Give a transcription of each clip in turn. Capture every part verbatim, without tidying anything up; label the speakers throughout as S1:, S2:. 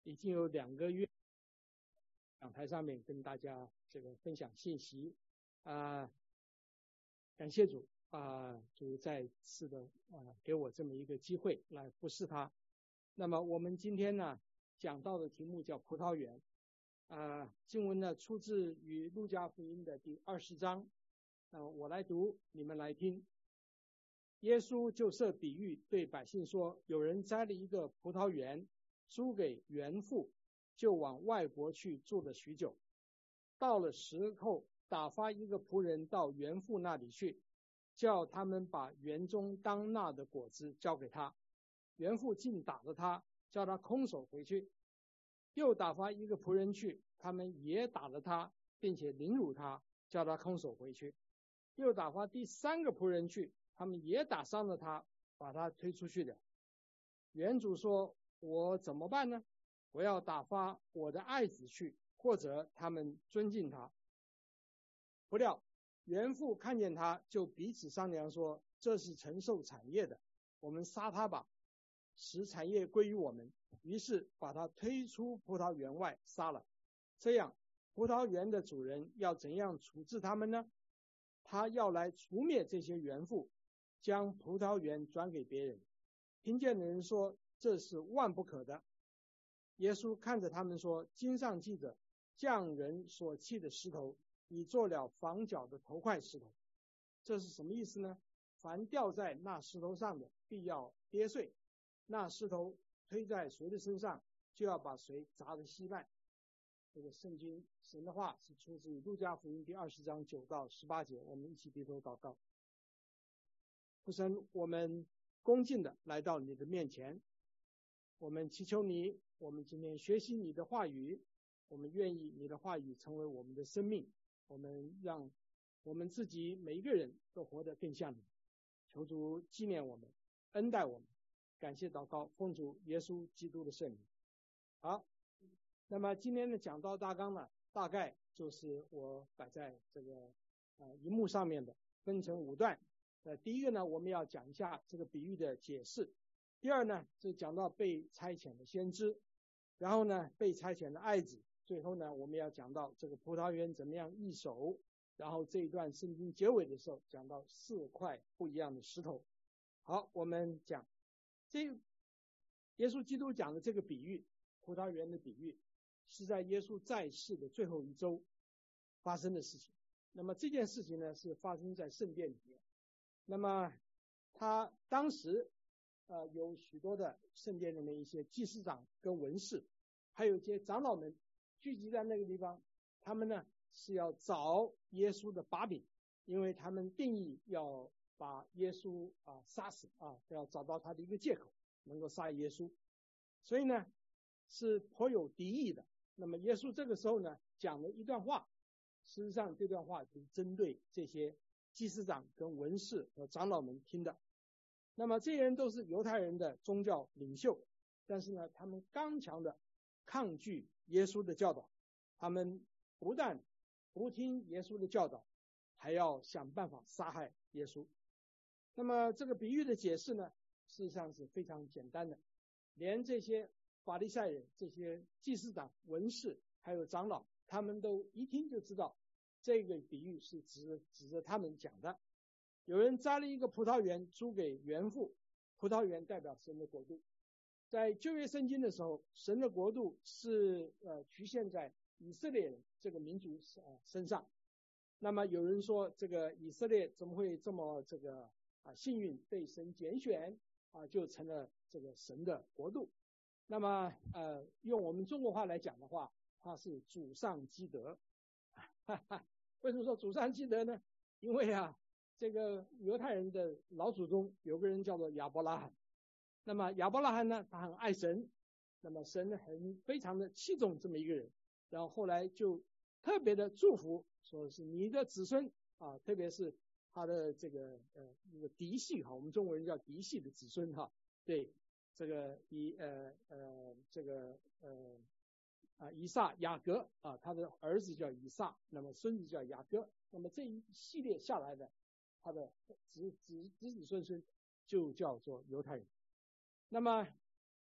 S1: 已经有两个月讲台上面跟大家这个分享信息啊、呃，感谢主啊、呃，主再次的啊、呃、给我这么一个机会来服侍他。那么我们今天呢讲到的题目叫葡萄园啊、呃，经文呢出自于路加福音的第二十章，那么我来读，你们来听。耶稣就设比喻对百姓说，有人栽了一个葡萄园，租给园妇，就往外国去住了许久。到了时候，打发一个仆人到园妇那里去，叫他们把园中当纳的果子交给他。园妇竟打了他，叫他空手回去。又打发一个仆人去，他们也打了他，并且凌辱他，叫他空手回去。又打发第三个仆人去，他们也打伤了他，把他推出去了。园主说，我怎么办呢？我要打发我的爱子去，或者他们尊敬他。不料园妇看见他，就彼此商量说，这是承受产业的，我们杀他吧，使产业归于我们。于是把他推出葡萄园外杀了。这样葡萄园的主人要怎样处置他们呢？他要来除灭这些园妇，将葡萄园转给别人。听见的人说，这是万不可的。耶稣看着他们说，经上记着，匠人所弃的石头，已做了房角的头块石头。这是什么意思呢？凡掉在那石头上的，必要跌碎，那石头推在谁的身上，就要把谁砸得稀烂。这个圣经神的话是出自于路加福音第二十章九到十八节，我们一起低头祷告。父神，我们恭敬的来到你的面前，我们祈求你，我们今天学习你的话语，我们愿意你的话语成为我们的生命，我们让我们自己每一个人都活得更像你。求主纪念我们，恩待我们，感谢祷告，奉主耶稣基督的圣名。好，那么今天的讲道大纲呢，大概就是我摆在这个呃荧幕上面的，分成五段。呃，第一个呢，我们要讲一下这个比喻的解释。第二呢，是讲到被差遣的先知，然后呢，被差遣的爱子。最后呢，我们要讲到这个葡萄园怎么样易手。然后这一段圣经结尾的时候，讲到四块不一样的石头。好，我们讲这耶稣基督讲的这个比喻，葡萄园的比喻，是在耶稣在世的最后一周发生的事情。那么这件事情呢，是发生在圣殿里面。那么他当时呃有许多的圣殿里面一些祭司长跟文士，还有一些长老们聚集在那个地方，他们呢是要找耶稣的把柄，因为他们定义要把耶稣啊杀死啊，要找到他的一个借口，能够杀耶稣，所以呢是颇有敌意的。那么耶稣这个时候呢讲了一段话，事实上这段话是针对这些祭司长跟文士和长老们听的。那么这些人都是犹太人的宗教领袖，但是呢他们刚强的抗拒耶稣的教导，他们不但不听耶稣的教导，还要想办法杀害耶稣。那么这个比喻的解释呢，事实上是非常简单的，连这些法利赛人、这些祭司长、文士还有长老，他们都一听就知道这个比喻是指指着他们讲的。有人栽了一个葡萄园，租给园妇，葡萄园代表神的国度。在旧约圣经的时候，神的国度是呃局限在以色列人这个民族呃身上。那么有人说，这个以色列怎么会这么这个啊幸运被神拣选啊，就成了这个神的国度。那么呃用我们中国话来讲的话，它是祖上积德。哈哈，为什么说祖上积德呢？因为啊这个犹太人的老祖宗有个人叫做亚伯拉罕。那么亚伯拉罕呢，他很爱神，那么神很非常的器重这么一个人，然后后来就特别的祝福，说是你的子孙啊，特别是他的这个呃那个嫡系哈，我们中国人叫嫡系的子孙哈，对这个以呃呃这个呃啊以撒雅各啊，他的儿子叫以撒，那么孙子叫雅各，那么这一系列下来的，他的子子子子孙孙就叫做犹太人。那么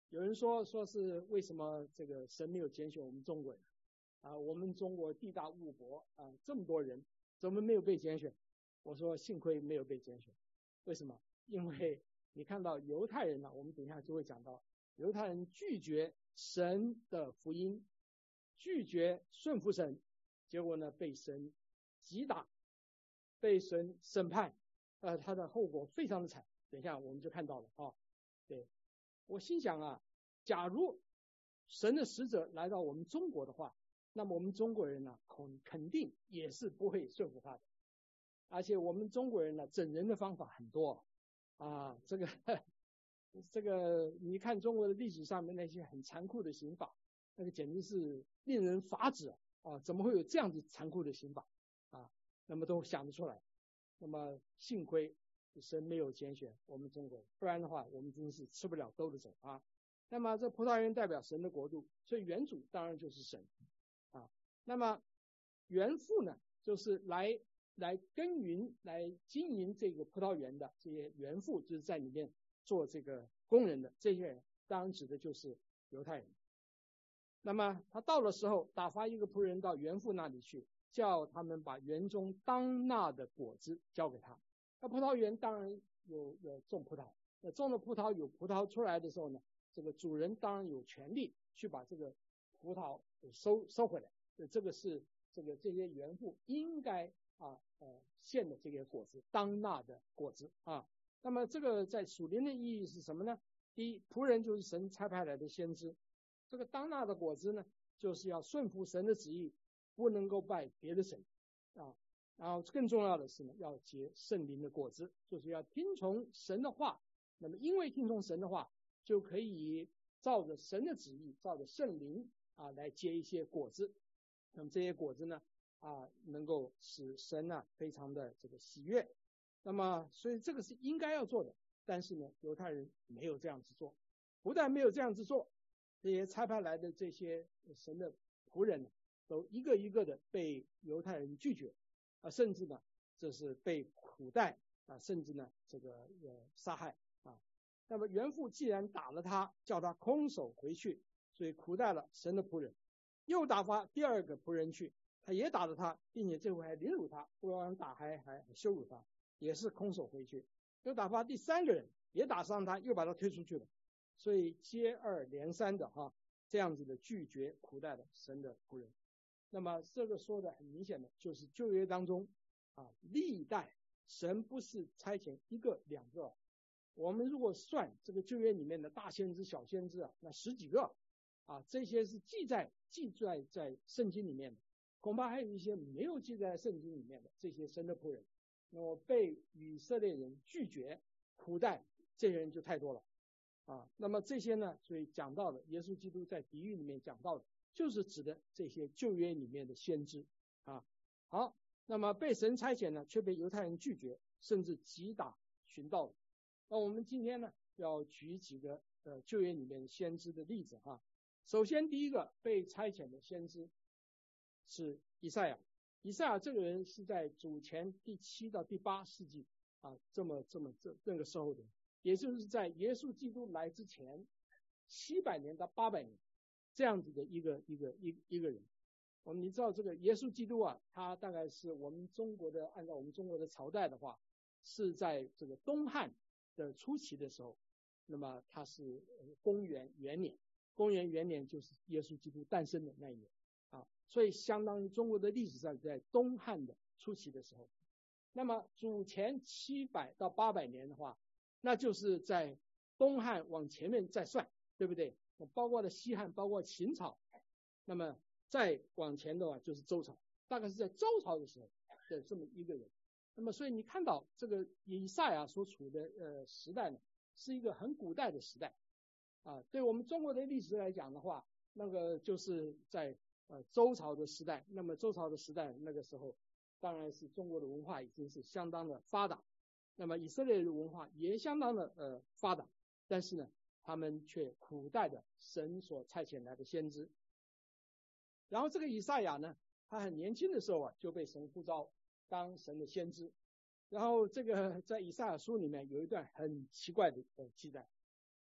S1: 有人说说是为什么这个神没有拣选我们中国人啊？我们中国地大物博啊，这么多人怎么没有被拣选？我说幸亏没有被拣选。为什么？因为你看到犹太人呢，我们等一下就会讲到，犹太人拒绝神的福音，拒绝顺服神，结果呢被神击打，被神审判，呃，他的后果非常的惨。等一下我们就看到了啊。对，我心想啊，假如神的使者来到我们中国的话，那么我们中国人呢，肯肯定也是不会顺服他的。而且我们中国人呢，整人的方法很多啊，这个这个你看中国的历史上面那些很残酷的刑法，那个简直是令人发指啊！怎么会有这样子残酷的刑法啊？那么都想得出来。那么幸亏神没有拣选我们中国人，不然的话我们真是吃不了兜着走啊。那么这葡萄园代表神的国度，所以园主当然就是神啊。那么园妇呢，就是来来耕耘、来经营这个葡萄园的这些园妇，就是在里面做这个工人的这些人，当然指的就是犹太人。那么他到的时候，打发一个仆人到园妇那里去，叫他们把园中当纳的果子交给他。那葡萄园当然有有种葡萄，那种了葡萄有葡萄出来的时候呢，这个主人当然有权利去把这个葡萄收收回来。这个是这个这些园妇应该啊呃献的这个果子，当纳的果子啊。那么这个在属灵的意义是什么呢？第一，仆人就是神差派来的先知，这个当纳的果子呢，就是要顺服神的旨意，不能够拜别的神啊。然后更重要的是呢，要结圣灵的果子，就是要听从神的话。那么因为听从神的话，就可以照着神的旨意，照着圣灵啊来结一些果子。那么这些果子呢啊，能够使神呢非常的这个喜悦。那么所以这个是应该要做的，但是呢犹太人没有这样子做。不但没有这样子做，这些差派来的这些神的仆人都一个一个的被犹太人拒绝啊，甚至呢这是被苦待啊，甚至呢这个呃杀害啊。那么园妇既然打了他，叫他空手回去，所以苦待了神的仆人。又打发第二个仆人去，他也打了他，并且这回还凌辱他，不光打还还羞辱他，也是空手回去。又打发第三个人，也打伤他，又把他推出去了。所以接二连三的哈，这样子的拒绝苦待的神的仆人。那么这个说的很明显的就是旧约当中啊，历代神不是差遣一个两个，我们如果算这个旧约里面的大先知小先知啊，那十几个啊，这些是记载记载在圣经里面的，恐怕还有一些没有记载在圣经里面的这些神的仆人，那么被以色列人拒绝苦待，这些人就太多了啊。那么这些呢，所以讲到的耶稣基督在比喻里面讲到的，就是指的这些旧约里面的先知啊。好，那么被神差遣呢，却被犹太人拒绝，甚至击打寻道。那我们今天呢，要举几个呃旧约里面先知的例子哈。首先第一个被差遣的先知是以赛亚。以赛亚这个人是在主前第七到第八世纪啊，这么这么这这个时候的，也就是在耶稣基督来之前七百年到八百年这样子的一个一个一一个人。我们你知道这个耶稣基督啊，他大概是我们中国的，按照我们中国的朝代的话，是在这个东汉的初期的时候，那么他是公元元年，公元元年就是耶稣基督诞生的那一年啊，所以相当于中国的历史上在东汉的初期的时候。那么主前七百到八百年的话，那就是在东汉往前面再算，对不对？包括了西汉，包括秦朝，那么再往前的话就是周朝，大概是在周朝的时候的这么一个人。那么所以你看到这个以赛亚所处的呃时代呢，是一个很古代的时代啊。对我们中国的历史来讲的话，那个就是在呃周朝的时代。那么周朝的时代那个时候，当然是中国的文化已经是相当的发达，那么以色列的文化也相当的呃发达，但是呢，他们却苦待的神所差遣来的先知。然后这个以赛亚呢，他很年轻的时候啊，就被神呼召当神的先知。然后这个在以赛亚书里面有一段很奇怪的呃记载，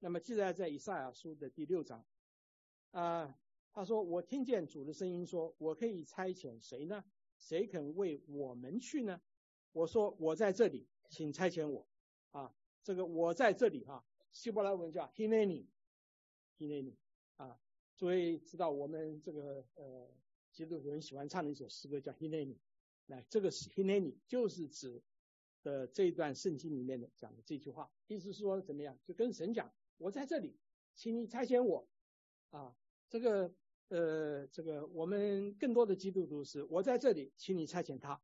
S1: 那么记载在以赛亚书的第六章啊，他说我听见主的声音说，我可以差遣谁呢？谁肯为我们去呢？我说我在这里，请差遣我啊。这个我在这里啊，希伯来文叫 hineni hineni 啊。诸位知道我们这个呃基督徒人喜欢唱的一首诗歌叫 hineni， 那这个 hineni 就是指的这一段圣经里面的讲的这句话，意思是说怎么样，就跟神讲，我在这里，请你差遣我啊。这个呃这个我们更多的基督徒是我在这里，请你差遣他。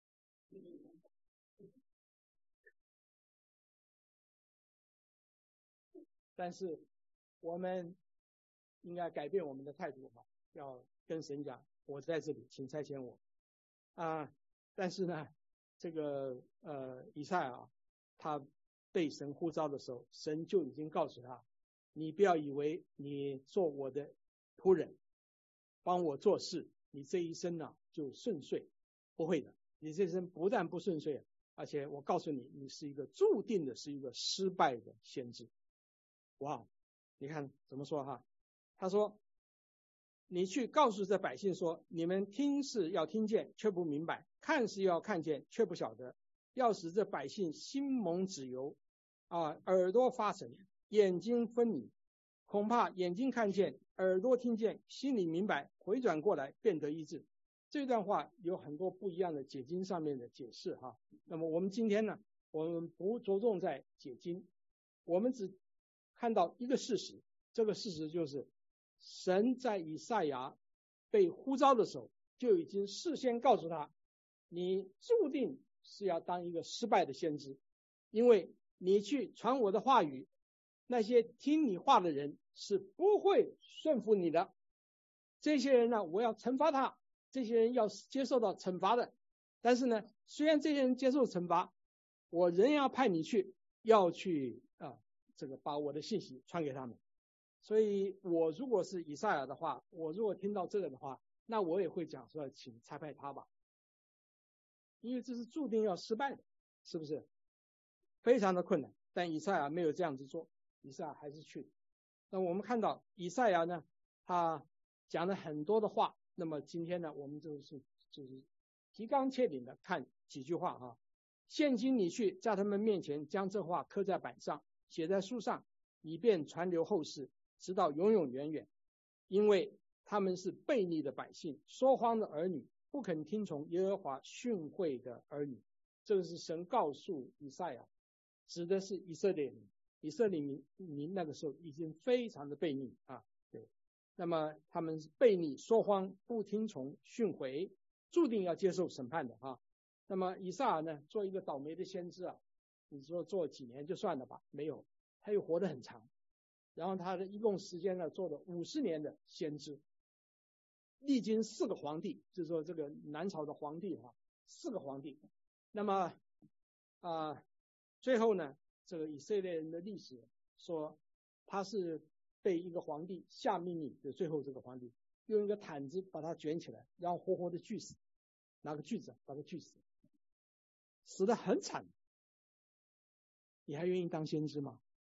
S1: 但是我们应该改变我们的态度哈，要跟神讲，我在这里，请差遣我啊。但是呢，这个呃以赛亚他被神呼召的时候，神就已经告诉他，你不要以为你做我的仆人，帮我做事，你这一生呢就顺遂，不会的，你这一生不但不顺遂，而且我告诉你，你是一个注定的是一个失败的先知。哇，你看怎么说哈？他说，你去告诉这百姓说，你们听是要听见，却不明白；看是要看见，却不晓得。要使这百姓心蒙脂油啊，耳朵发沉，眼睛分明，恐怕眼睛看见，耳朵听见，心里明白，回转过来便得医治。这段话有很多不一样的解经上面的解释哈。那么我们今天呢，我们不着重在解经，我们只看到一个事实，这个事实就是神在以赛亚被呼召的时候，就已经事先告诉他，你注定是要当一个失败的先知，因为你去传我的话语，那些听你话的人是不会顺服你的。这些人呢，我要惩罚他，这些人要接受到惩罚的。但是呢，虽然这些人接受惩罚，我仍然要派你去，要去啊。这个把我的信息传给他们。所以我如果是以赛亚的话，我如果听到这个的话，那我也会讲说，请差派他吧，因为这是注定要失败的，是不是？非常的困难，但以赛亚没有这样子做，以赛亚还是去。那我们看到以赛亚呢，他讲了很多的话，那么今天呢，我们就是就是提纲挈领的看几句话啊。现今你去，在他们面前将这话刻在板上，写在书上，以便传流后世，直到永永远远。因为他们是悖逆的百姓，说谎的儿女，不肯听从耶和华训诲的儿女。这个是神告诉以赛亚，指的是以色列民。以色列民民那个时候已经非常的悖逆啊，对。那么他们是悖逆、说谎、不听从训诲，注定要接受审判的啊。那么以赛亚呢，做一个倒霉的先知啊，你说做几年就算了吧，没有，他又活得很长。然后他的一共时间呢，做了五十年的先知，历经四个皇帝，就是说这个南朝的皇帝哈，四个皇帝。那么啊、呃，最后呢，这个以色列人的历史说，他是被一个皇帝下命令的，最后这个皇帝用一个毯子把他卷起来，然后活活的锯死，拿个锯子把他锯死，死得很惨。你还愿意当先知吗？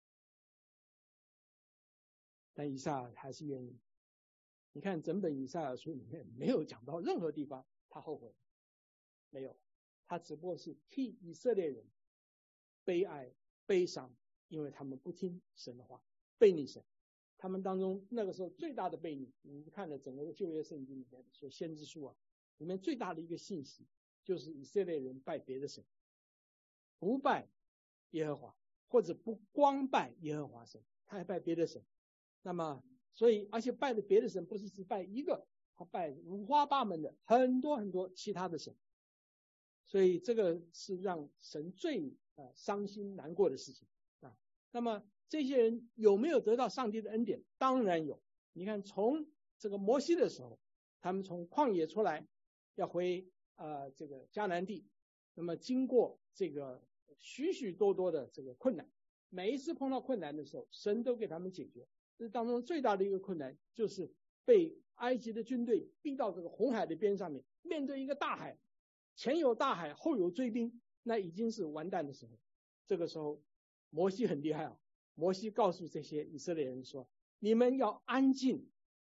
S1: 但以赛亚还是愿意。你看整本以赛亚书里面没有讲到任何地方他后悔，没有，他只不过是替以色列人悲哀悲伤，因为他们不听神的话，悖逆神。他们当中那个时候最大的悖逆，你看了整个旧约圣经里面说先知书啊，里面最大的一个信息就是以色列人拜别的神，不拜耶和华，或者不光拜耶和华神，他还拜别的神。那么所以而且拜的别的神不是只拜一个，他拜五花八门的很多很多其他的神。所以这个是让神最呃伤心难过的事情啊。那么这些人有没有得到上帝的恩典？当然有。你看从这个摩西的时候，他们从旷野出来要回呃这个迦南地，那么经过这个许许多多的这个困难，每一次碰到困难的时候，神都给他们解决。这当中最大的一个困难就是被埃及的军队逼到这个红海的边上面，面对一个大海，前有大海后有追兵，那已经是完蛋的时候。这个时候摩西很厉害啊， 摩西告诉这些以色列人说，你们要安静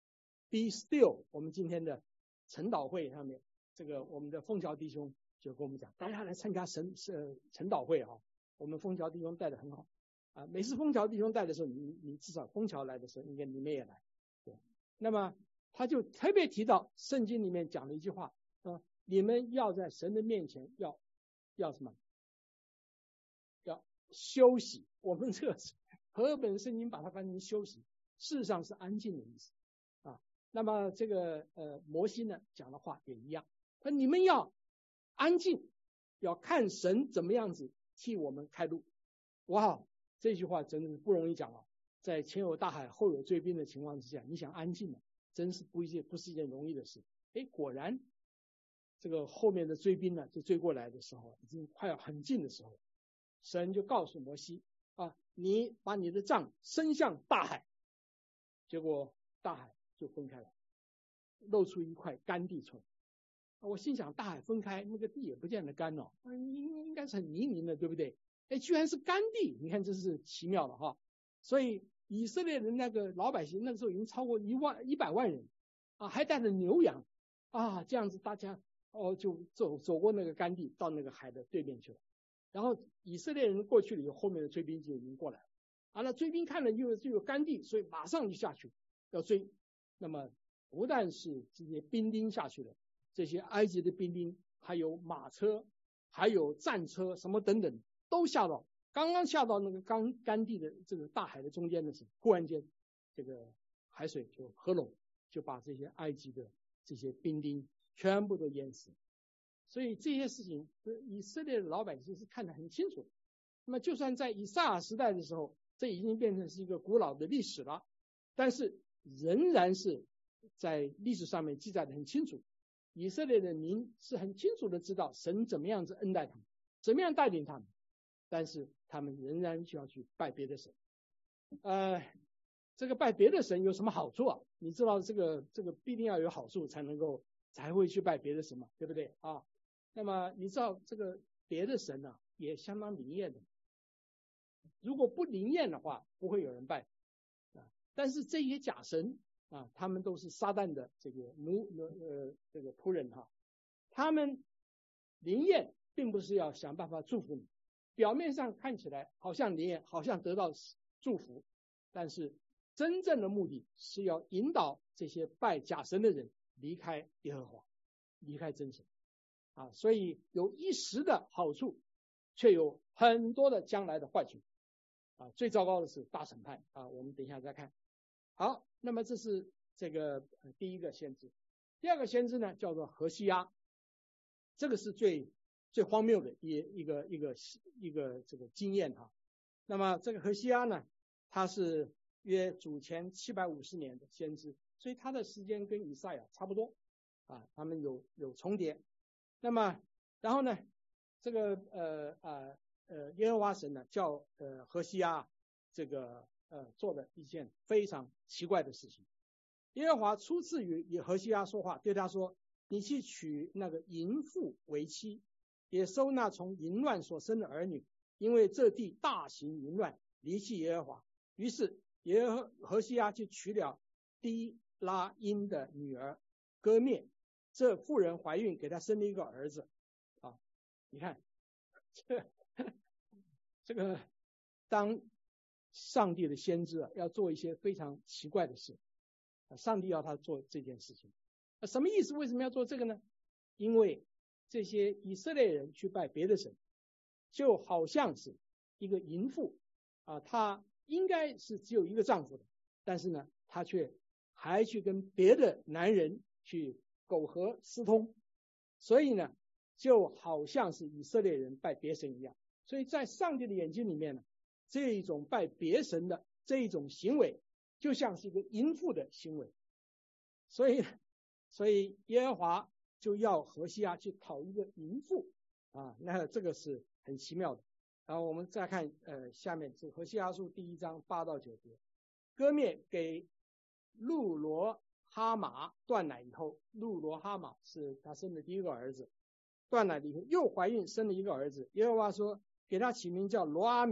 S1: ，be still。我们今天的晨祷会上面，这个我们的枫桥弟兄就跟我们讲，大家来参加神呃晨祷会啊，我们枫桥弟兄带的很好啊。每次枫桥弟兄带的时候，你你至少枫桥来的时候，应该你们也来。对，那么他就特别提到圣经里面讲了一句话啊，你们要在神的面前要要什么？要休息。我们这个和合本圣经把它翻成休息，事实上是安静的意思啊。那么这个呃摩西呢讲的话也一样，那你们要安静，要看神怎么样子替我们开路。哇，这句话真的是不容易讲啊，在前有大海后有追兵的情况之下，你想安静呢，真是不一件不是一件容易的事。哎，果然这个后面的追兵呢就追过来的时候，已经快要很近的时候，神就告诉摩西啊，你把你的杖伸向大海，结果大海就分开了，露出一块干地出来。我心想，大海分开，那个地也不见得干哦，应应该是很泥泞的，对不对？哎，居然是干地，你看这是奇妙了哈。所以以色列人那个老百姓那个时候已经超过一万一百万人啊，还带着牛羊啊，这样子大家哦就走走过那个干地，到那个海的对面去了。然后以色列人过去了以后，后面的追兵就已经过来了。啊，那追兵看了就就有干地，所以马上就下去要追。那么不但是这些兵丁下去了，这些埃及的兵丁还有马车，还有战车什么等等，都下到刚刚下到那个干干地的这个大海的中间的时候，忽然间这个海水就合拢，就把这些埃及的这些兵丁全部都淹死。所以这些事情以色列的老百姓是看得很清楚。那么就算在以赛亚时代的时候，这已经变成是一个古老的历史了，但是仍然是在历史上面记载得很清楚。以色列的民是很清楚的知道神怎么样子恩待他们，怎么样带领他们，但是他们仍然需要去拜别的神。呃，这个拜别的神有什么好处啊？你知道这个这个必定要有好处才能够才会去拜别的神嘛，对不对啊？那么你知道这个别的神呢、啊、也相当灵验的，如果不灵验的话，不会有人拜啊。但是这些假神啊，他们都是撒旦的这个奴呃这个仆人哈，他们灵验并不是要想办法祝福你，表面上看起来好像灵验，好像得到祝福，但是真正的目的是要引导这些拜假神的人离开耶和华，离开真神啊，所以有一时的好处，却有很多的将来的坏处啊。最糟糕的是大审判啊，我们等一下再看。好，那么这是这个、呃、第一个先知。第二个先知呢叫做何西阿，这个是最最荒谬的一一个一个一个这个经验哈。那么这个何西阿呢，他是约主前七百五十年的先知，所以他的时间跟以赛亚差不多啊，他们有有重叠。那么然后呢，这个呃呃呃耶和华神呢叫呃何西阿这个呃做的一件非常奇怪的事情。耶和华初次与何西阿说话，对他说，你去娶那个淫妇为妻，也收纳从淫乱所生的儿女，因为这地大行淫乱，离弃耶和华。于是耶和何西阿就娶了低拉因的女儿歌灭，这妇人怀孕，给他生了一个儿子啊。你看这这个当上帝的先知啊，要做一些非常奇怪的事，上帝要他做这件事情，什么意思？为什么要做这个呢？因为这些以色列人去拜别的神，就好像是一个淫妇啊，她应该是只有一个丈夫的，但是呢，她却还去跟别的男人去苟合私通，所以呢，就好像是以色列人拜别神一样。所以在上帝的眼睛里面呢，这一种拜别神的这一种行为，就像是一个淫妇的行为。所以，所以耶和华就要何西阿去讨一个淫妇啊，那这个是很奇妙的。然后我们再看呃下面是何西阿书第一章八到九节，歌灭给路罗哈马断奶以后，路罗哈马是他生的第一个儿子，断奶以后又怀孕生了一个儿子，耶和华说给他起名叫罗阿米，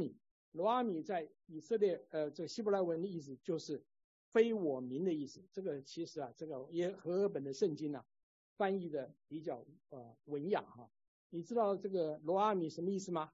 S1: 罗阿米在以色列呃这个希伯来文的意思就是非我民的意思。这个其实啊，这个也和合本的圣经啊翻译的比较呃文雅哈。你知道这个罗阿米什么意思吗？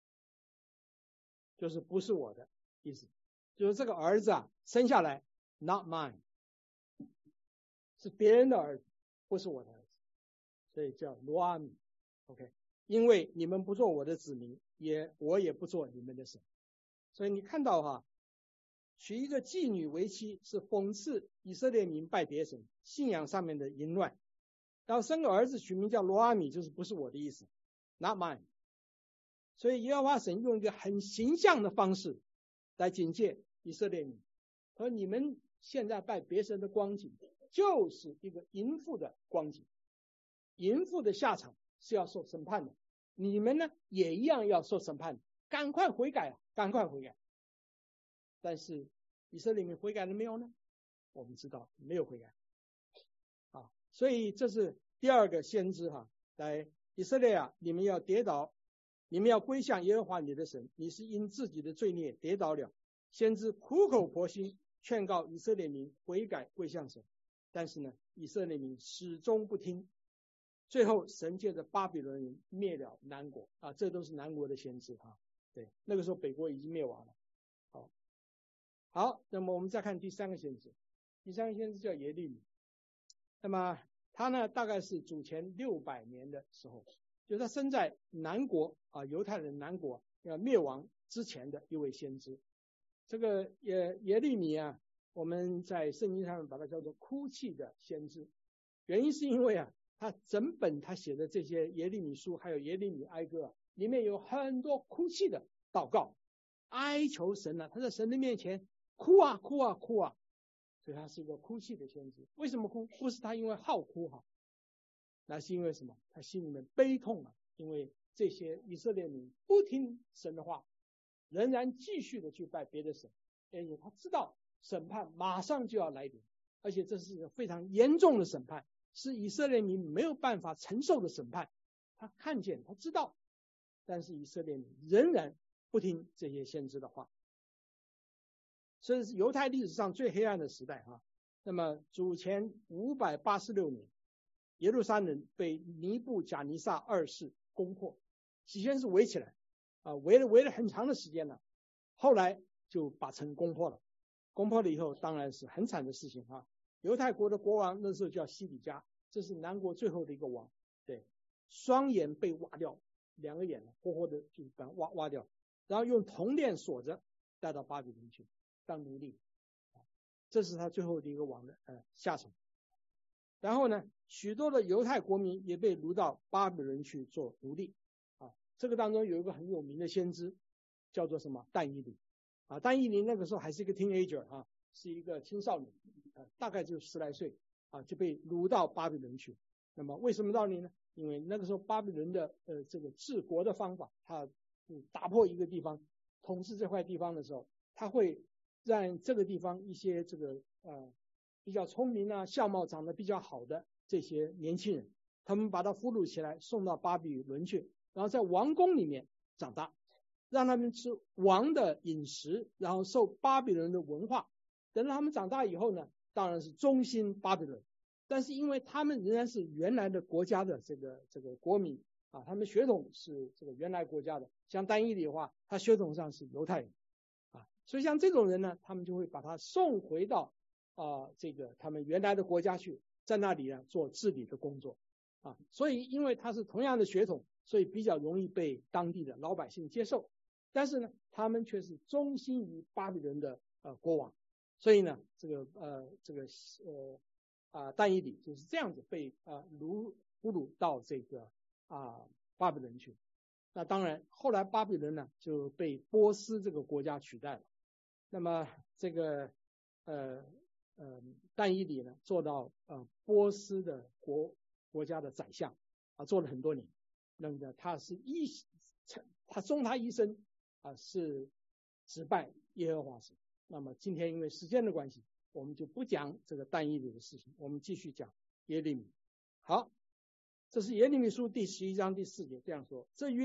S1: 就是不是我的意思，就是这个儿子啊生下来 not mine， 是别人的儿子，不是我的儿子，所以叫罗阿米。 OK， 因为你们不做我的子民，也我也不做你们的神。所以你看到哈，娶一个妓女为妻是讽刺以色列民拜别神信仰上面的淫乱，然后生个儿子取名叫罗阿米，就是不是我的意思 not mine。 所以耶和华神用一个很形象的方式来警戒以色列民，说你们现在拜别神的光景就是一个淫妇的光景，淫妇的下场是要受审判的，你们呢也一样要受审判的，赶快悔改啊，赶快悔改。但是以色列民悔改了没有呢？我们知道没有悔改啊。所以这是第二个先知哈，来以色列啊，你们要跌倒，你们要归向耶和华你的神，你是因自己的罪孽跌倒了。先知苦口婆心劝告以色列民悔改归向神，但是呢，以色列民始终不听。最后神借着巴比伦人灭了南国啊，这都是南国的先知啊。对，那个时候北国已经灭亡了。好，好，那么我们再看第三个先知，第三个先知叫耶利米。那么他呢，大概是主前六百年的时候，就是他生在南国啊，犹太人南国要灭亡之前的一位先知。这个耶耶利米啊，我们在圣经上面把它叫做哭泣的先知，原因是因为啊，他整本他写的这些耶利米书还有耶利米哀歌、啊、里面有很多哭泣的祷告，哀求神啊，他在神的面前哭啊哭啊哭啊，所以他是一个哭泣的先知。为什么哭？不是他因为好哭哈，那是因为什么？他心里面悲痛啊，因为这些以色列民不听神的话，仍然继续的去拜别的神，而且他知道审判马上就要来临，而且这是一个非常严重的审判，是以色列民没有办法承受的审判。他看见，他知道，但是以色列民仍然不听这些先知的话。所以是犹太历史上最黑暗的时代啊。那么主前五百八十六年，耶路撒冷被尼布甲尼撒二世攻破，起先是围起来啊，围了围了很长的时间了，后来就把城攻破了。攻破了以后，当然是很惨的事情啊。犹太国的国王那时候叫西底家，这是南国最后的一个王，对，双眼被挖掉，两个眼活活的就把挖挖掉，然后用铜链锁着带到巴比伦去当奴隶，这是他最后的一个王的呃下场。然后呢，许多的犹太国民也被掳到巴比伦去做奴隶啊。这个当中有一个很有名的先知，叫做什么？但以理啊。但以理那个时候还是一个 teenager 啊，是一个青少年，啊、大概就十来岁啊，就被掳到巴比伦去。那么为什么到你呢？因为那个时候巴比伦的呃这个治国的方法，他打破一个地方，统治这块地方的时候，他会让这个地方一些这个呃比较聪明啊、相貌长得比较好的这些年轻人，他们把他俘虏起来，送到巴比伦去，然后在王宫里面长大，让他们吃王的饮食，然后受巴比伦的文化。等到他们长大以后呢，当然是忠心巴比伦，但是因为他们仍然是原来的国家的这个这个国民啊，他们血统是这个原来国家的。像但以理的话，他血统上是犹太人啊，所以像这种人呢，他们就会把他送回到啊、呃、这个他们原来的国家去，在那里呢做治理的工作啊。所以因为他是同样的血统，所以比较容易被当地的老百姓接受。但是呢，他们却是忠心于巴比伦的呃国王，所以呢，这个呃这个呃啊但以理就是这样子被啊掳俘虏到这个啊巴比伦去。那当然，后来巴比伦呢就被波斯这个国家取代了。那么这个呃呃但以理呢做到呃波斯的国国家的宰相啊，做了很多年。那么他是一他终他一生啊是只拜耶和华神。那么今天因为时间的关系，我们就不讲这个但以理的事情，我们继续讲耶利米。好，这是耶利米书第十一章第四节这样说：这约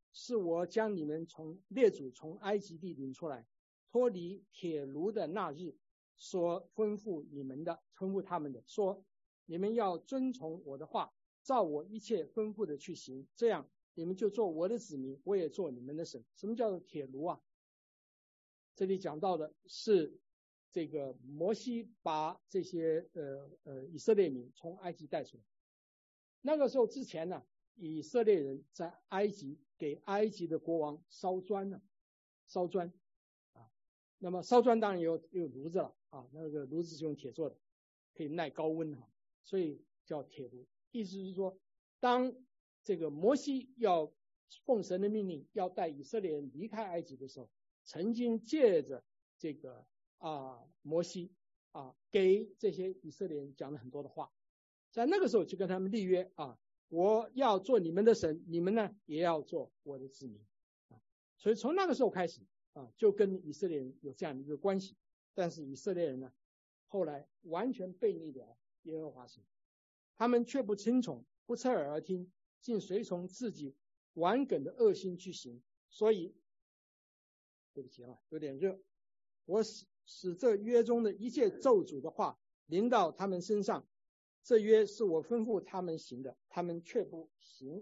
S1: 是我将你们从列祖从埃及地领出来，脱离铁炉的那日所吩咐你们的，吩咐他们的，说你们要遵从我的话，照我一切吩咐的去行，这样你们就做我的子民，我也做你们的神。什么叫做铁炉啊？这里讲到的是这个摩西把这些呃呃以色列民从埃及带出来。那个时候之前呢，以色列人在埃及给埃及的国王烧砖呢，烧砖啊。那么烧砖当然有有炉子了啊，那个炉子是用铁做的，可以耐高温哈，所以叫铁炉。意思是说，当这个摩西要奉神的命令要带以色列人离开埃及的时候，曾经借着这个啊摩西啊给这些以色列人讲了很多的话，在那个时候就跟他们立约啊，我要做你们的神，你们呢也要做我的子民啊。所以从那个时候开始啊，就跟以色列人有这样的一个关系。但是以色列人呢，后来完全背逆了耶和华神，他们却不听从，不侧耳而听，竟随从自己顽梗的恶心去行。所以对不起啊，有点热。我使使这约中的一切咒诅的话临到他们身上，这约是我吩咐他们行的，他们却不行。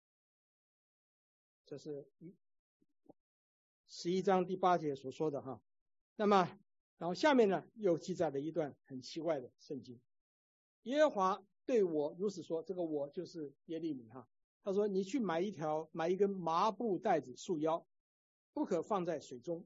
S1: 这是十一章第八节所说的哈。那么然后下面呢又记载了一段很奇怪的圣经。耶和华对我如此说，这个我就是耶利米哈。他说，你去买一条买一根麻布带子束腰，不可放在水中。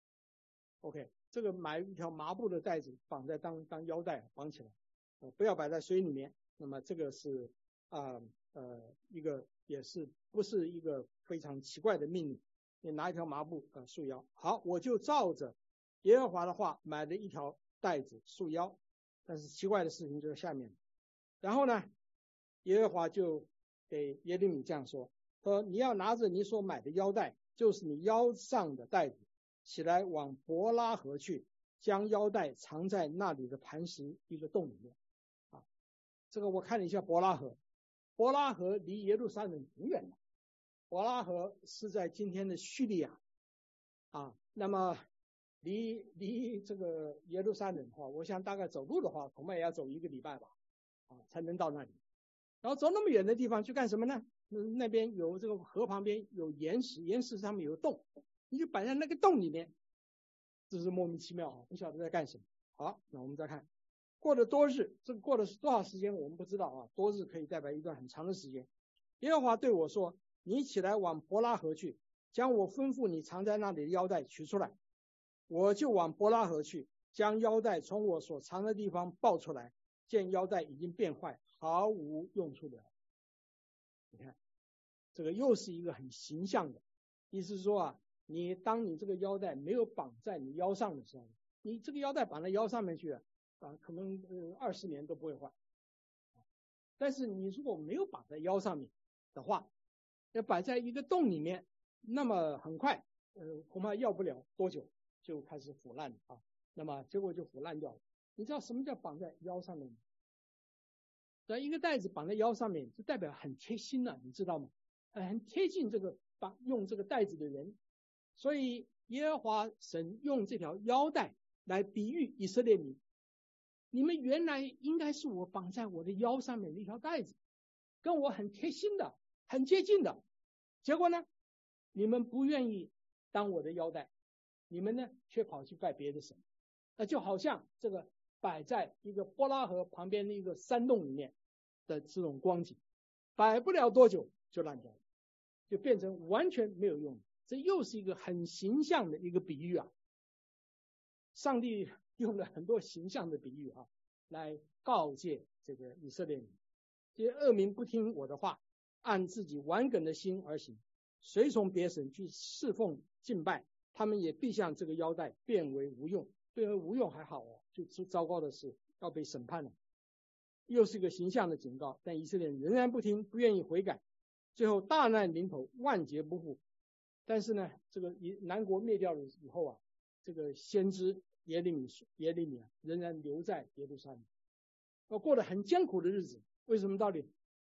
S1: OK， 这个买一条麻布的带子绑在当当腰带绑起来，呃、不要摆在水里面。那么这个是啊 呃, 呃一个也是不是一个非常奇怪的命令，你拿一条麻布呃束腰。好，我就照着耶和华的话买了一条带子束腰。但是奇怪的事情就在下面。然后呢，耶和华就给耶利米这样说，说你要拿着你所买的腰带，就是你腰上的带子，起来往伯拉河去，将腰带藏在那里的磐石一个洞里面啊。这个我看了一下伯拉河，伯拉河离耶路撒冷很远的，伯拉河是在今天的叙利亚啊。那么离离这个耶路撒冷的话，我想大概走路的话恐怕也要走一个礼拜吧啊，才能到那里。然后走那么远的地方去干什么呢？嗯、那边有这个河旁边有岩石，岩石上面有洞，你就摆在那个洞里面，这是莫名其妙啊，不晓得在干什么。好，那我们再看，过了多日，这个过了多少时间我们不知道啊，多日可以代表一段很长的时间。耶和华对我说，你起来往伯拉河去，将我吩咐你藏在那里的腰带取出来。我就往伯拉河去，将腰带从我所藏的地方抱出来，见腰带已经变坏，毫无用处了。你看，这个又是一个很形象的，意思是说啊，你当你这个腰带没有绑在你腰上的时候，你这个腰带绑在腰上面去啊，可能呃二十年都不会坏。但是你如果没有绑在腰上面的话，要摆在一个洞里面，那么很快，呃，恐怕要不了多久就开始腐烂啊，那么结果就腐烂掉了。你知道什么叫绑在腰上面吗？那一个带子绑在腰上面，就代表很贴心了，你知道吗？很贴近这个绑用这个带子的人。所以耶和华神用这条腰带来比喻以色列民，你们原来应该是我绑在我的腰上面的一条带子，跟我很贴心的，很接近的。结果呢，你们不愿意当我的腰带，你们呢却跑去拜别的神。那就好像这个摆在一个伯拉河旁边的一个山洞里面的这种光景，摆不了多久就烂掉了，就变成完全没有用。这又是一个很形象的一个比喻啊。上帝用了很多形象的比喻啊，来告诫这个以色列民，这些恶民不听我的话，按自己顽梗的心而行，随从别神去侍奉敬拜，他们也必向这个腰带变为无用。变为无用还好哦，就糟糕的是要被审判了。又是一个形象的警告，但以色列人仍然不听，不愿意悔改，最后大难临头，万劫不复。但是呢，这个南国灭掉了以后啊，这个先知耶利米耶利米啊，仍然留在耶路撒冷，要过得很艰苦的日子。为什么道理？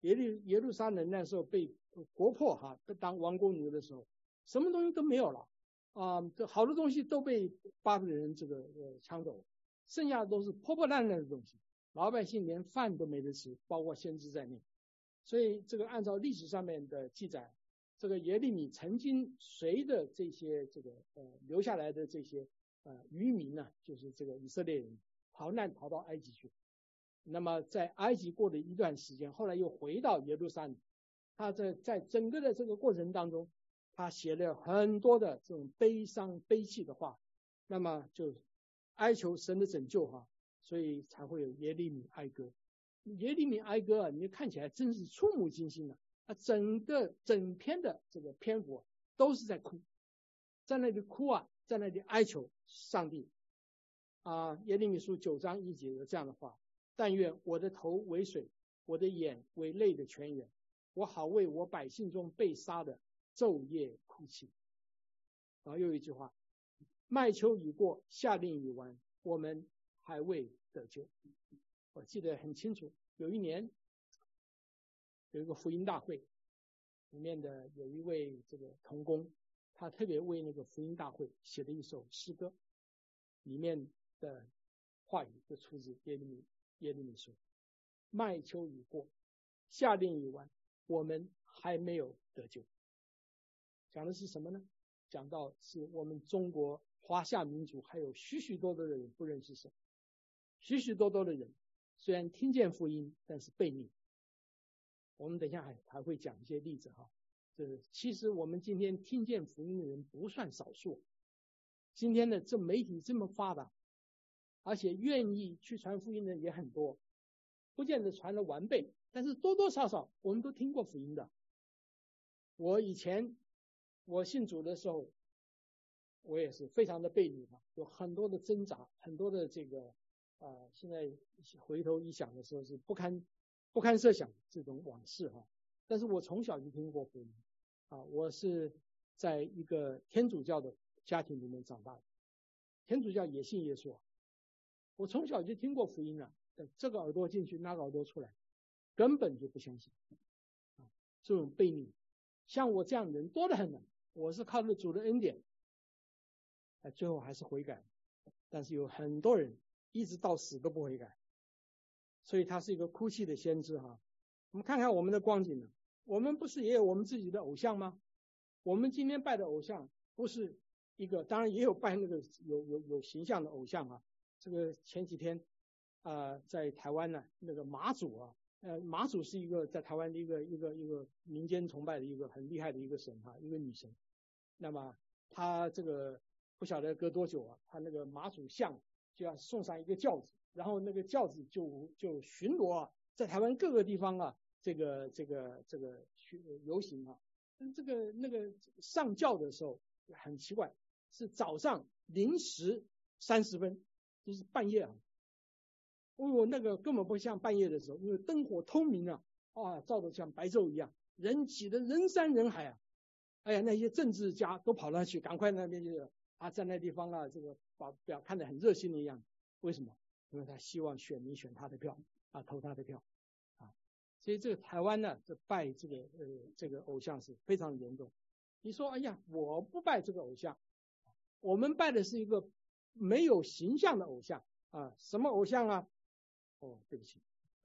S1: 耶路耶路撒冷那时候被国破哈，当亡国奴的时候，什么东西都没有了啊，这好多东西都被巴比伦人这个呃抢走了，剩下的都是破破烂烂的东西，老百姓连饭都没得吃，包括先知在内。所以这个按照历史上面的记载，这个耶利米曾经随着这些这个呃留下来的这些呃渔民呢，就是这个以色列人逃难逃到埃及去。那么在埃及过了一段时间，后来又回到耶路撒冷。他在在整个的这个过程当中，他写了很多的这种悲伤悲泣的话，那么就哀求神的拯救哈，所以才会有耶利米哀歌。耶利米哀歌啊，你看起来真是触目惊心的、啊。他整个整篇的这个篇幅都是在哭，在那里哭啊，在那里哀求上帝啊。耶利米书九章一节有这样的话：但愿我的头为水，我的眼为泪的泉源，我好为我百姓中被杀的昼夜哭泣。然后又一句话：麦秋已过，夏令已完，我们还未得救。我记得很清楚，有一年有一个福音大会，里面的有一位这个同工，他特别为那个福音大会写了一首诗歌，里面的话语就出自耶利米耶利米书：麦秋已过，夏令已完，我们还没有得救。讲的是什么呢？讲到是我们中国华夏民族还有许许多多的人不认识神，许许多多的人虽然听见福音，但是悖逆。我们等一下还还会讲一些例子哈。这其实我们今天听见福音的人不算少数，今天的这媒体这么发达，而且愿意去传福音的也很多，不见得传得完备，但是多多少少我们都听过福音的。我以前我信主的时候，我也是非常的悖逆，有很多的挣扎，很多的这个啊、呃，现在回头一想的时候是不堪不堪设想这种往事哈。但是我从小就听过福音啊，我是在一个天主教的家庭里面长大的，天主教也信耶稣，我从小就听过福音了，这个耳朵进去，那个耳朵出来，根本就不相信啊，这种悖逆。像我这样的人多得很呢，我是靠着主的恩典，最后还是悔改，但是有很多人一直到死都不悔改，所以他是一个哭泣的先知哈。我们看看我们的光景呢，我们不是也有我们自己的偶像吗？我们今天拜的偶像不是一个，当然也有拜那个有有有形象的偶像啊。这个前几天啊、呃，在台湾呢，那个妈祖啊，呃，妈祖是一个在台湾的一个一个一个民间崇拜的一个很厉害的一个神哈，一个女神。那么他这个不晓得隔多久啊，他那个妈祖像就要送上一个轿子，然后那个轿子就就巡逻啊，在台湾各个地方啊，这个这个这个游行啊。这个那个上轿的时候很奇怪，是早上零时三十分，就是半夜啊。哦，那个根本不像半夜的时候，因为灯火通明啊，啊，照得像白昼一样，人挤得人山人海啊。哎呀，那些政治家都跑那去，赶快那边就啊，在那地方啊，这个把表看得很热心的样子。为什么？因为他希望选民选他的票啊，投他的票啊。所以这个台湾呢，这拜这个呃这个偶像是非常严重。你说，哎呀，我不拜这个偶像，我们拜的是一个没有形象的偶像啊。什么偶像啊？哦，对不起。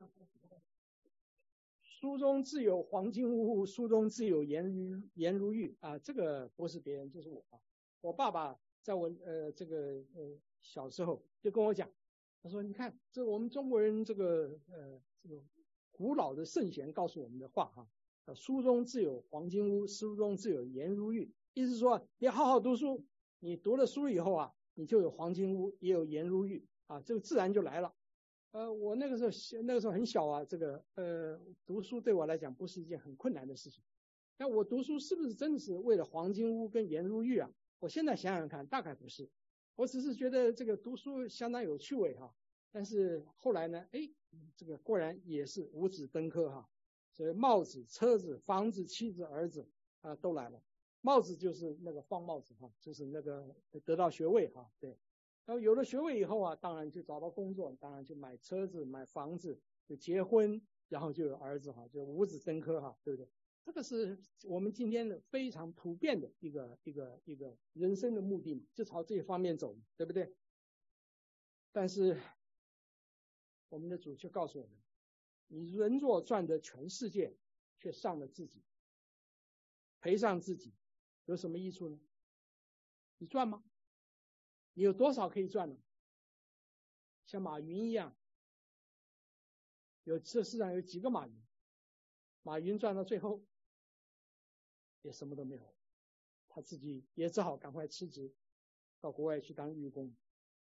S1: 书中自有黄金屋，书中自有颜如颜如玉啊，这个不是别人，就是我啊。我爸爸在我呃这个呃小时候就跟我讲，他说你看这我们中国人这个呃这个古老的圣贤告诉我们的话哈、啊，书中自有黄金屋，书中自有颜如玉，意思是说你好好读书，你读了书以后啊，你就有黄金屋，也有颜如玉啊，这个自然就来了。呃，我那个时候那个时候很小啊，这个呃读书对我来讲不是一件很困难的事情。那我读书是不是真的是为了黄金屋跟颜如玉啊？我现在想想看，大概不是。我只是觉得这个读书相当有趣味哈。但是后来呢，哎，这个果然也是五子登科哈，所以帽子、车子、房子、妻子、儿子啊、呃、都来了。帽子就是那个放帽子哈，就是那个得到学位哈，对。然后有了学位以后啊，当然就找到工作，当然就买车子、买房子，就结婚然后就有儿子哈，就五子登科哈，对不对？这个是我们今天的非常普遍的一个一个一个人生的目的嘛，就朝这一方面走，对不对？但是我们的主却告诉我们，你人若赚得全世界，却伤了自己，赔上自己，有什么益处呢？你赚吗？你有多少可以赚呢？像马云一样，有这世上有几个马云？马云赚到最后也什么都没有，他自己也只好赶快辞职，到国外去当义工。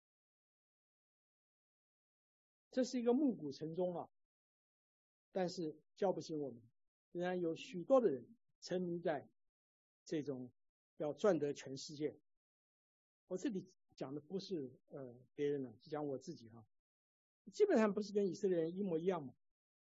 S1: 这是一个暮鼓晨钟啊，但是叫不醒我们，仍然有许多的人沉迷在这种要赚得全世界。我这里讲的不是呃别人了，是讲我自己哈、啊，基本上不是跟以色列人一模一样嘛。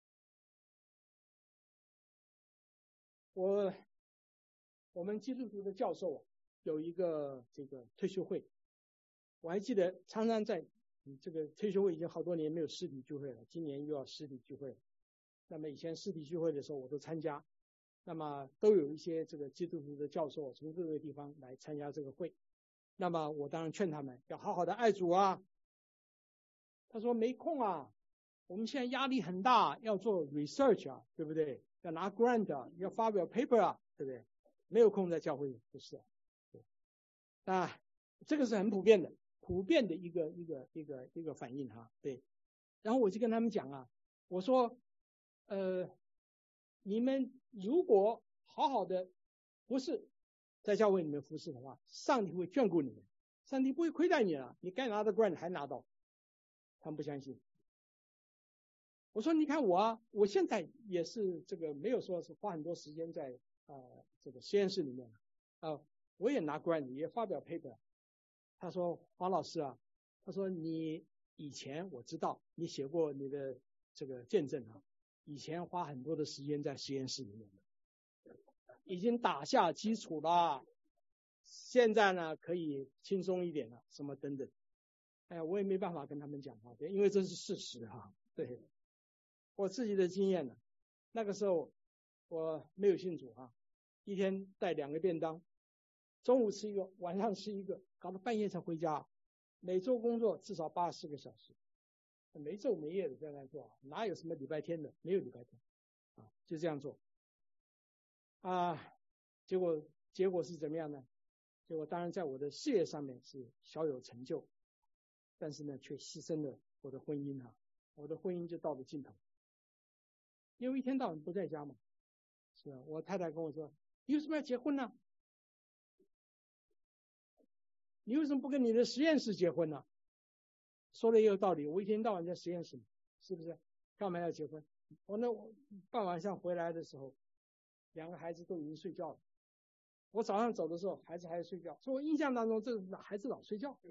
S1: 我我们基督徒的教授有一个这个退休会，我还记得常常在这个退休会已经好多年没有实体聚会了，今年又要实体聚会了。那么以前实体聚会的时候我都参加，那么都有一些这个基督徒的教授从各个地方来参加这个会。那么我当然劝他们要好好的爱主啊。他说没空啊，我们现在压力很大，要做 research 啊，对不对？要拿 grant 啊，要发表 paper 啊，对不对？没有空在教会，不是啊。对啊，这个是很普遍的，普遍的一个一个一个一个反应哈。对，然后我就跟他们讲啊，我说，呃，你们如果好好的不是在教会里面服侍的话，上帝会眷顾你们，上帝不会亏待你了，你该拿的 grant 还拿到。他们不相信。我说你看我啊，我现在也是这个没有说是花很多时间在呃这个实验室里面啊、呃，我也拿 grant 也发表 paper。他说黄老师啊，他说你以前我知道你写过你的这个见证啊，以前花很多的时间在实验室里面的，已经打下基础了，现在呢可以轻松一点了，什么等等。哎，我也没办法跟他们讲话，因为这是事实哈。对，我自己的经验呢，那个时候我没有信主啊，一天带两个便当，中午吃一个，晚上吃一个，搞到半夜才回家。每周工作至少八十个小时，没昼没夜的在那做，哪有什么礼拜天的？没有礼拜天啊，就这样做啊。结果结果是怎么样呢？结果当然在我的事业上面是小有成就。但是呢，却牺牲了我的婚姻啊，我的婚姻就到了尽头。因为一天到晚不在家嘛，是吧？我太太跟我说：“你为什么要结婚呢？你为什么不跟你的实验室结婚呢？”说的也有道理，我一天到晚在实验室，是不是？干嘛要结婚？我那我傍晚上回来的时候，两个孩子都已经睡觉了。我早上走的时候，孩子还在睡觉，所以我印象当中，这个孩子老睡觉。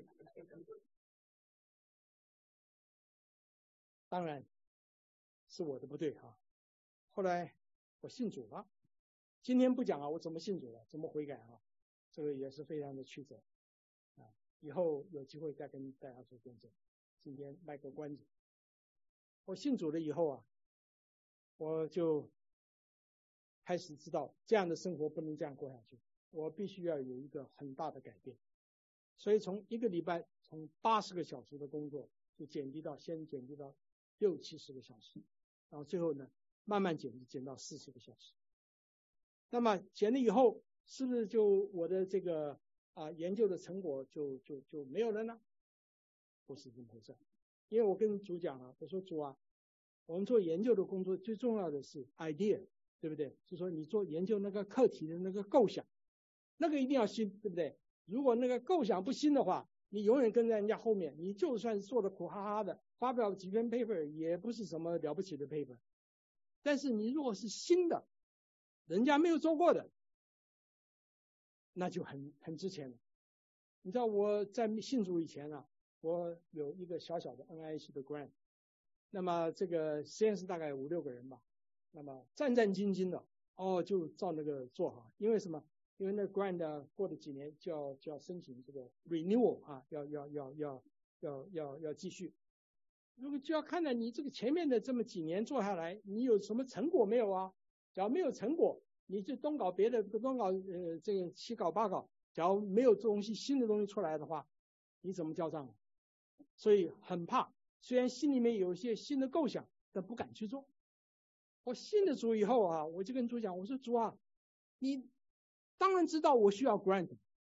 S1: 当然是我的不对哈。后来我信主了，今天不讲啊，我怎么信主了，怎么悔改啊，这个也是非常的曲折啊。以后有机会再跟大家做见证，今天卖个关子。我信主了以后啊，我就开始知道这样的生活不能这样过下去，我必须要有一个很大的改变。所以从一个礼拜从八十个小时的工作就减低到先减低到六七十个小时，然后最后呢慢慢减减到四十个小时。那么减了以后，是不是就我的这个啊研究的成果就就就没有了呢？不是这么回事。因为我跟主讲了，我说主啊，我们做研究的工作最重要的是 idea， 对不对？就说你做研究那个课题的那个构想，那个一定要新，对不对？如果那个构想不新的话，你永远跟在人家后面，你就算做的苦哈哈的，发表几篇 paper 也不是什么了不起的 paper。但是你如果是新的，人家没有做过的，那就很很值钱了。你知道我在信主以前啊，我有一个小小的 N I H 的 grant， 那么这个实验室大概五六个人吧，那么战战兢兢的哦，就照那个做好。因为什么？因为那 grant 过了几年就要就要申请这个 renewal 啊，要要要要要要要继续。 如果就要看到你这个前面的这么几年做下来，你有什么成果没有啊？只要没有成果，你就东搞别的，东搞呃这个七搞八搞，只要没有东西新的东西出来的话，你怎么交账？所以很怕，虽然心里面有一些新的构想，但不敢去做。我信了主以后啊，我就跟主讲，我说主啊，你当然知道我需要 grant，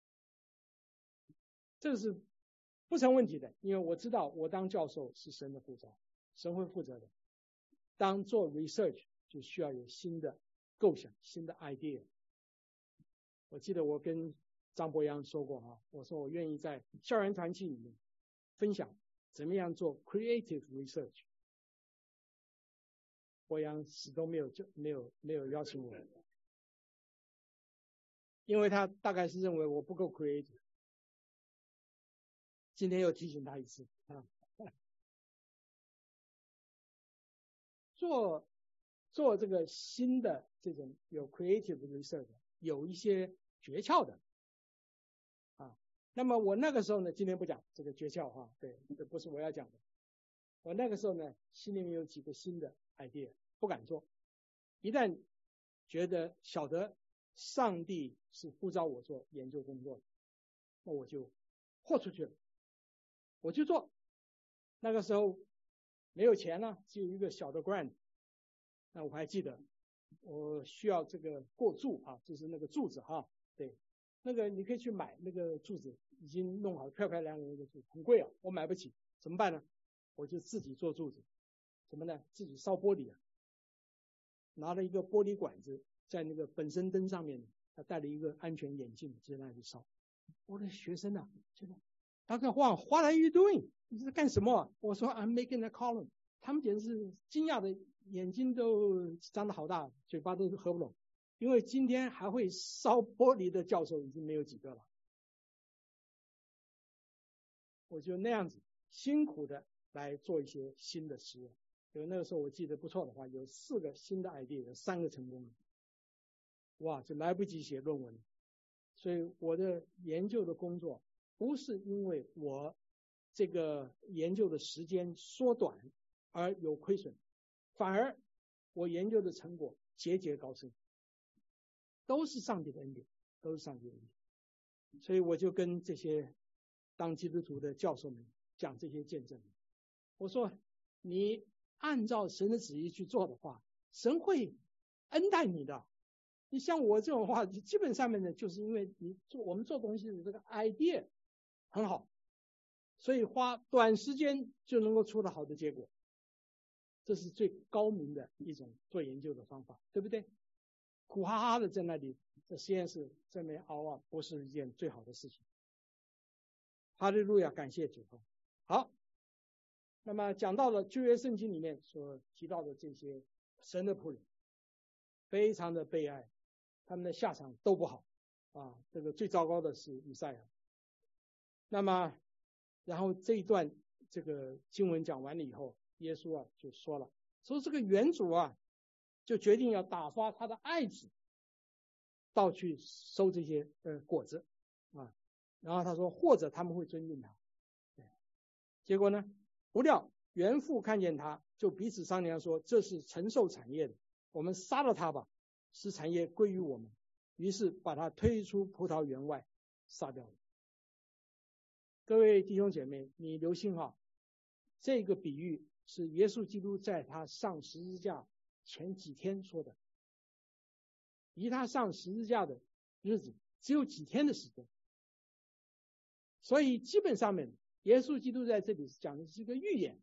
S1: 这个是不成问题的，因为我知道我当教授是神的护照，神会负责的。当做 research 就需要有新的构想，新的 idea。我记得我跟张博洋说过啊，我说我愿意在校园团契里面分享怎么样做 creative research。博洋始终没有就没有没有邀请我，因为他大概是认为我不够 creative。今天又提醒他一次啊，做做这个新的这种有 creative research 有一些诀窍的啊。那么我那个时候呢，今天不讲这个诀窍哈，对，这不是我要讲的。我那个时候呢，心里面有几个新的 idea， 不敢做。一旦觉得晓得上帝是呼召我做研究工作，那我就豁出去了，我就做。那个时候没有钱呢，只有一个小的 grant。那我还记得，我需要这个过柱啊，就是那个柱子哈，对，那个你可以去买那个柱子，已经弄好漂漂亮亮的柱子，很贵啊，我买不起，怎么办呢？我就自己做柱子，什么呢？自己烧玻璃啊，拿了一个玻璃管子，在那个本身灯上面，他戴了一个安全眼镜，就在那里烧。我的学生啊，就说大哥哇 ，What are you doing？ 你是干什么？我说 I'm making a column。他们简直是惊讶的，眼睛都张得好大，嘴巴都合不拢，因为今天还会烧玻璃的教授已经没有几个了。我就那样子辛苦的来做一些新的实验。有那个时候我记得不错的话，有四个新的 idea， 有三个成功了，哇，就来不及写论文。所以我的研究的工作不是因为我这个研究的时间缩短而有亏损，反而我研究的成果节节高升，都是上帝的恩典，都是上帝的恩典。所以我就跟这些当基督徒的教授们讲这些见证，我说你按照神的旨意去做的话，神会恩待你的。你像我这种话，基本上面呢，就是因为你做我们做东西的这个 idea 很好，所以花短时间就能够出得好的结果，这是最高明的一种做研究的方法，对不对？苦哈哈的在那里在实验室这边熬啊，不是一件最好的事情。哈利路亚，感谢主。好，那么讲到了旧约圣经里面所提到的这些神的仆人，非常的悲哀，他们的下场都不好啊。这个最糟糕的是以赛亚。那么，然后这一段这个经文讲完了以后，耶稣啊就说了，说这个原主啊就决定要打发他的爱子到去收这些呃果子啊。然后他说，或者他们会尊敬他。结果呢，不料原父看见他，就彼此商量说，这是承受产业的，我们杀了他吧，使产业归于我们。于是把他推出葡萄园外，杀掉了。各位弟兄姐妹，你留心哈，这个比喻是耶稣基督在他上十字架前几天说的，离他上十字架的日子只有几天的时间。所以基本上面耶稣基督在这里讲的是一个预言，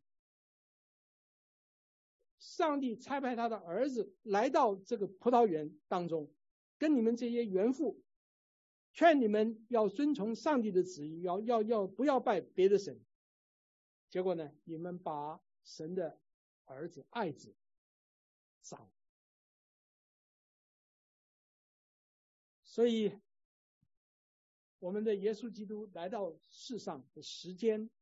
S1: 上帝差派他的儿子来到这个葡萄园当中，跟你们这些园妇劝你们要遵从上帝的旨意，要要要不要拜别的神。结果呢，你们把神的儿子爱子杀了。所以我们的耶稣基督来到世上的时间，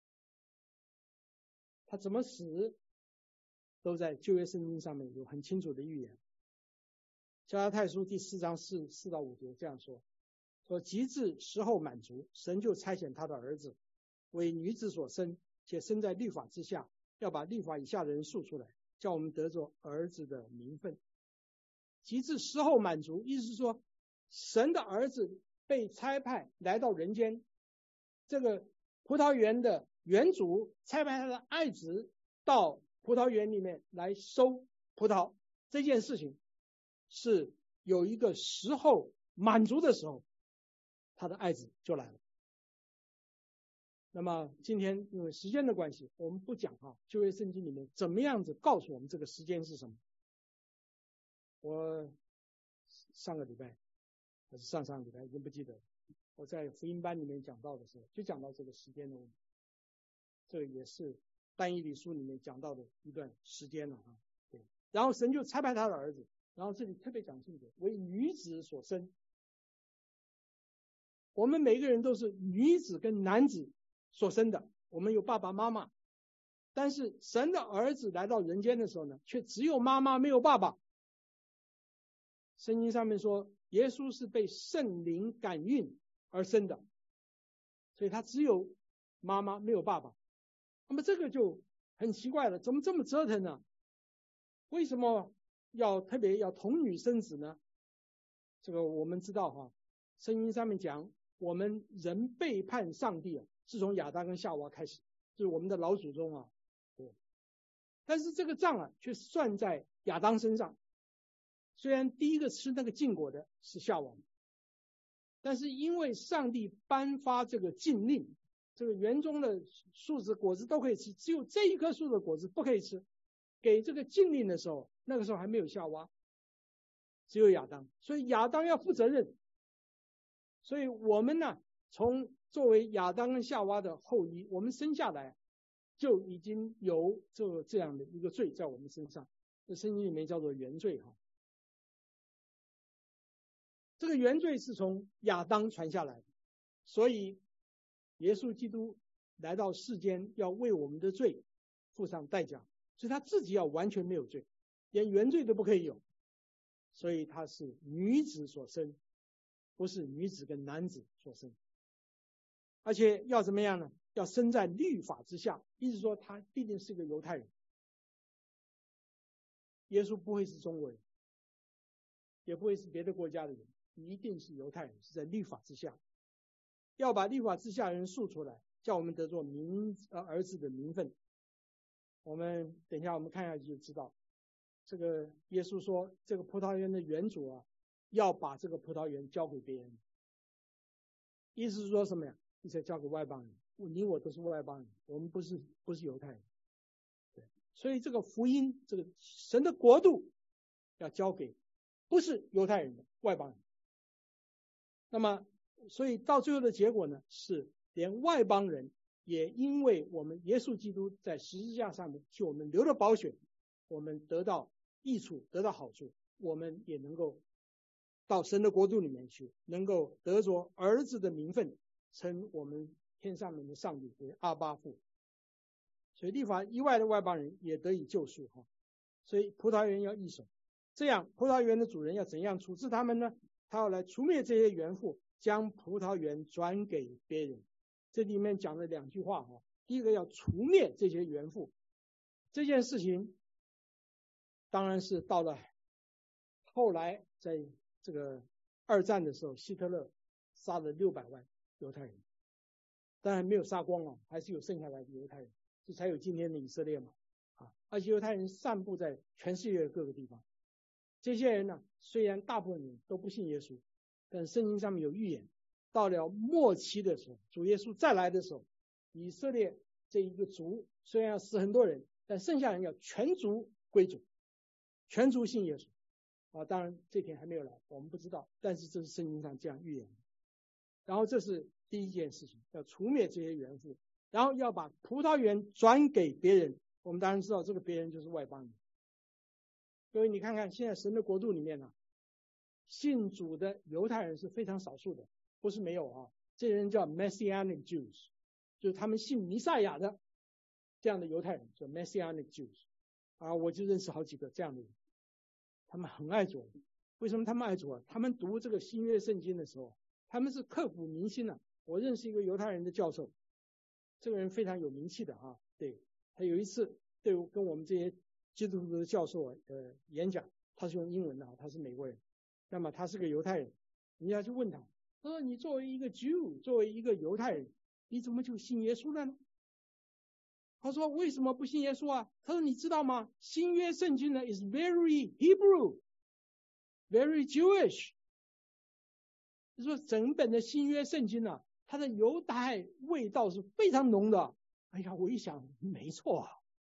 S1: 他怎么死，都在旧约圣经上面有很清楚的预言。加拉太书第四章四四到五节这样说：说及至时候满足，神就差遣他的儿子，为女子所生，且生在律法之下， 要把律法以下的人赎出来，叫我们得着儿子的名分。及至时候满足，意思是说，神的儿子被差派来到人间，这个葡萄园的园主差派他的爱子到葡萄园里面来收葡萄，这件事情是有一个时候满足的时候，他的爱子就来了。那么今天因为时间的关系，我们不讲啊旧约圣经里面怎么样子告诉我们这个时间是什么。我上个礼拜还是上上个礼拜已经不记得了，我在福音班里面讲到的时候就讲到这个时间的问题，这个也是但以理书里面讲到的一段时间了啊。对，然后神就差派他的儿子，然后这里特别讲清楚，为女子所生。我们每个人都是女子跟男子所生的，我们有爸爸妈妈，但是神的儿子来到人间的时候呢，却只有妈妈没有爸爸。圣经上面说耶稣是被圣灵感孕而生的，所以他只有妈妈没有爸爸。那么这个就很奇怪了，怎么这么折腾呢？为什么要特别要童女生子呢？这个我们知道哈，圣经上面讲我们人背叛上帝啊，是从亚当跟夏娃开始，就是我们的老祖宗啊。对，但是这个账啊却算在亚当身上。虽然第一个吃那个禁果的是夏娃，但是因为上帝颁发这个禁令，这个园中的树子果子都可以吃，只有这一棵树的果子不可以吃。给这个禁令的时候，那个时候还没有夏娃，只有亚当，所以亚当要负责任。所以我们呢，从作为亚当跟夏娃的后裔，我们生下来就已经有这这样的一个罪在我们身上，这圣经里面叫做原罪哈。这个原罪是从亚当传下来的，所以耶稣基督来到世间要为我们的罪付上代价，所以他自己要完全没有罪，连原罪都不可以有，所以他是女子所生，不是女子跟男子所生，而且要怎么样呢？要生在律法之下，意思说他必定是个犹太人。耶稣不会是中国人，也不会是别的国家的人，一定是犹太人，是在律法之下。要把律法之下的人赎出来，叫我们得做名呃儿子的名分。我们等一下我们看下去就知道，这个耶稣说这个葡萄园的园主啊，要把这个葡萄园交给别人，意思是说什么呀？意思交给外邦人，你我都是外邦人，我们不是不是犹太人。对，所以这个福音，这个神的国度要交给不是犹太人的外邦人。那么所以到最后的结果呢，是连外邦人也因为我们耶稣基督在十字架上面替我们流了宝血，我们得到益处，得到好处，我们也能够到神的国度里面去，能够得着儿子的名分，称我们天上面的上帝为阿爸父。所以律法以外的外邦人也得以救赎哈。所以葡萄园要易手，这样葡萄园的主人要怎样处置他们呢？他要来除灭这些园户，将葡萄园转给别人。这里面讲了两句话哈，第一个要除灭这些园户，这件事情当然是到了后来，在这个二战的时候，希特勒杀了六百万犹太人，当然没有杀光啊，还是有剩下来的犹太人，这才有今天的以色列嘛。啊，而且犹太人散布在全世界的各个地方。这些人呢，虽然大部分人都不信耶稣，但圣经上面有预言，到了末期的时候，主耶稣再来的时候，以色列这一个族虽然要死很多人，但剩下人要全族归主，全族信耶稣。啊，当然这天还没有来，我们不知道，但是这是圣经上这样预言的。然后这是第一件事情，要除灭这些园户，然后要把葡萄园转给别人。我们当然知道这个别人就是外邦人。各位你看看现在神的国度里面呢、啊，信主的犹太人是非常少数的，不是没有啊，这些人叫 Messianic Jews， 就是他们信弥赛亚的这样的犹太人叫 Messianic Jews 啊，我就认识好几个这样的人，他们很爱主。为什么他们爱主啊？他们读这个新约圣经的时候，他们是刻骨铭心的、啊。我认识一个犹太人的教授，这个人非常有名气的啊，对，他有一次对跟我们这些基督徒的教授呃演讲，他是用英文的，他是美国人，那么他是个犹太人，人家就问他，他说你作为一个 Jew， 作为一个犹太人，你怎么就信耶稣了呢？他说为什么不信耶稣啊？他说你知道吗？新约圣经呢 is very Hebrew, very Jewish。就说整本的新约圣经啊，它的犹太味道是非常浓的。哎呀，我一想，没错啊。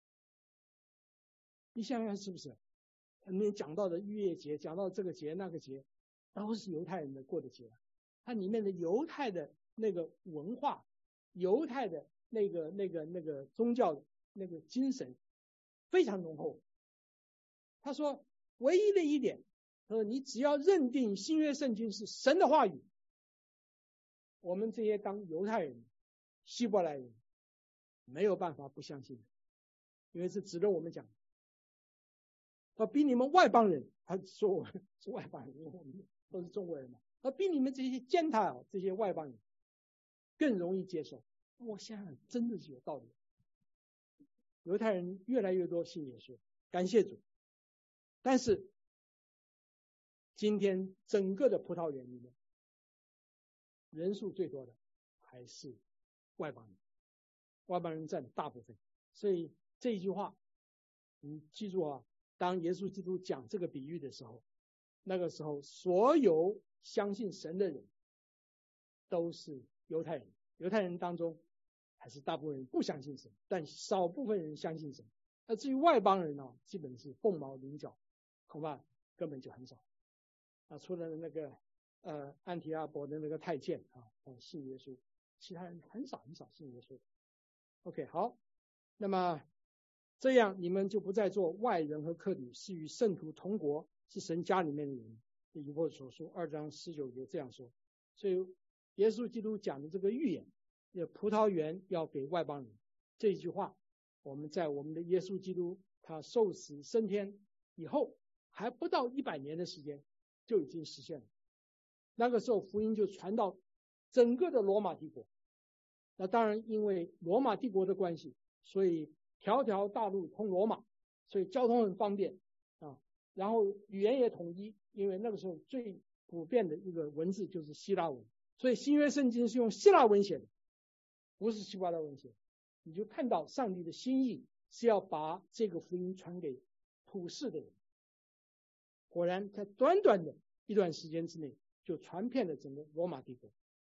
S1: 你想想是不是？里面讲到的逾越节，讲到这个节那个节，都是犹太人的过的节。它里面的犹太的那个文化，犹太的那个那个那个宗教那个精神非常浓厚。他说，唯一的一点，他说你只要认定新约圣经是神的话语，我们这些当犹太人、希伯来人没有办法不相信，因为是指着我们讲。他比你们外邦人，他说我是外邦人，因为我们都是中国人嘛，他比你们这些践踏这些外邦人更容易接受。我想想真的是有道理。犹太人越来越多信耶稣，感谢主。但是今天整个的葡萄园里面，人数最多的还是外邦人，外邦人占大部分。所以这一句话你记住啊，当耶稣基督讲这个比喻的时候，那个时候所有相信神的人都是犹太人，犹太人当中还是大部分人不相信神，但少部分人相信神。那至于外邦人啊，基本是凤毛麟角，恐怕根本就很少。啊，除了那个呃安提阿伯的那个太监啊，信耶稣，其他人很少很少信耶稣。OK， 好，那么这样你们就不再做外人和客旅，是与圣徒同国，是神家里面的人。以弗所书二章十九节这样说。所以耶稣基督讲的这个预言，葡萄园要给外邦人，这一句话我们在我们的耶稣基督他受死升天以后还不到一百年的时间就已经实现了。那个时候福音就传到整个的罗马帝国。那当然因为罗马帝国的关系，所以条条大路通罗马，所以交通很方便啊。然后语言也统一，因为那个时候最普遍的一个文字就是希腊文，所以新约圣经是用希腊文写的，不是希伯来文写的。你就看到上帝的心意是要把这个福音传给普世的人。果然在短短的一段时间之内就传遍了整个罗马帝国。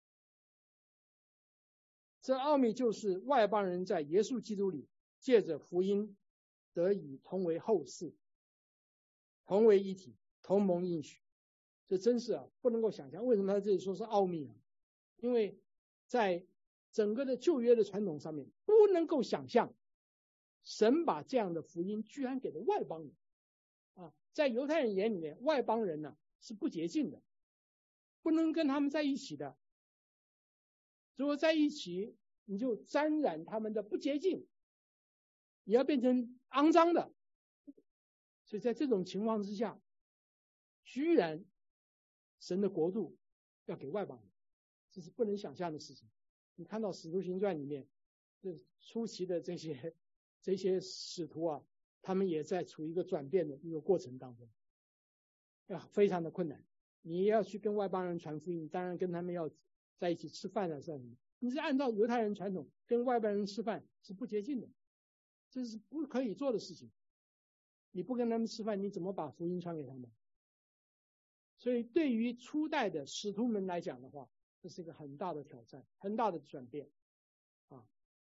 S1: 这奥秘就是外邦人在耶稣基督里借着福音得以同为后嗣，同为一体，同蒙应许。这真是啊，不能够想象。为什么他这里说是奥秘呢？因为在整个的旧约的传统上面，不能够想象神把这样的福音居然给了外邦人啊！在犹太人眼里面，外邦人呢、啊、是不洁净的，不能跟他们在一起的。如果在一起，你就沾染他们的不洁净，你要变成肮脏的。所以在这种情况之下，居然神的国度要给外邦人，这是不能想象的事情。你看到使徒行传里面这初期的这些这些使徒啊，他们也在处于一个转变的一个过程当中，啊，非常的困难。你要去跟外邦人传福音，当然跟他们要在一起吃饭啊，算什么？你是按照犹太人传统跟外邦人吃饭是不洁净的，这是不可以做的事情。你不跟他们吃饭，你怎么把福音传给他们？所以对于初代的使徒们来讲的话，这是一个很大的挑战，很大的转变啊。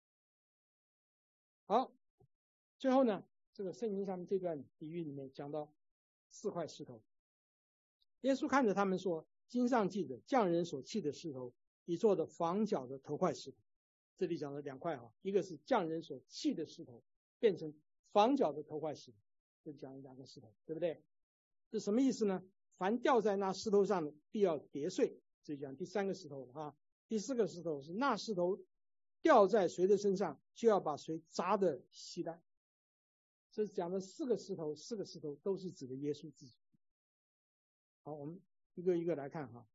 S1: 好，最后呢，这个圣经上面这段比喻里面讲到四块石头，耶稣看着他们说，经上记着匠人所弃的石头，已做的房角的头块石头。这里讲了两块啊，一个是匠人所弃的石头变成房角的头块石头，这讲了两个石头，对不对？这什么意思呢？凡掉在那石头上的必要跌碎，这讲第三个石头了啊。第四个石头是那石头掉在谁的身上，就要把谁砸得稀烂。这讲的四个石头，四个石头都是指的耶稣自己。好，我们一个一个来看哈。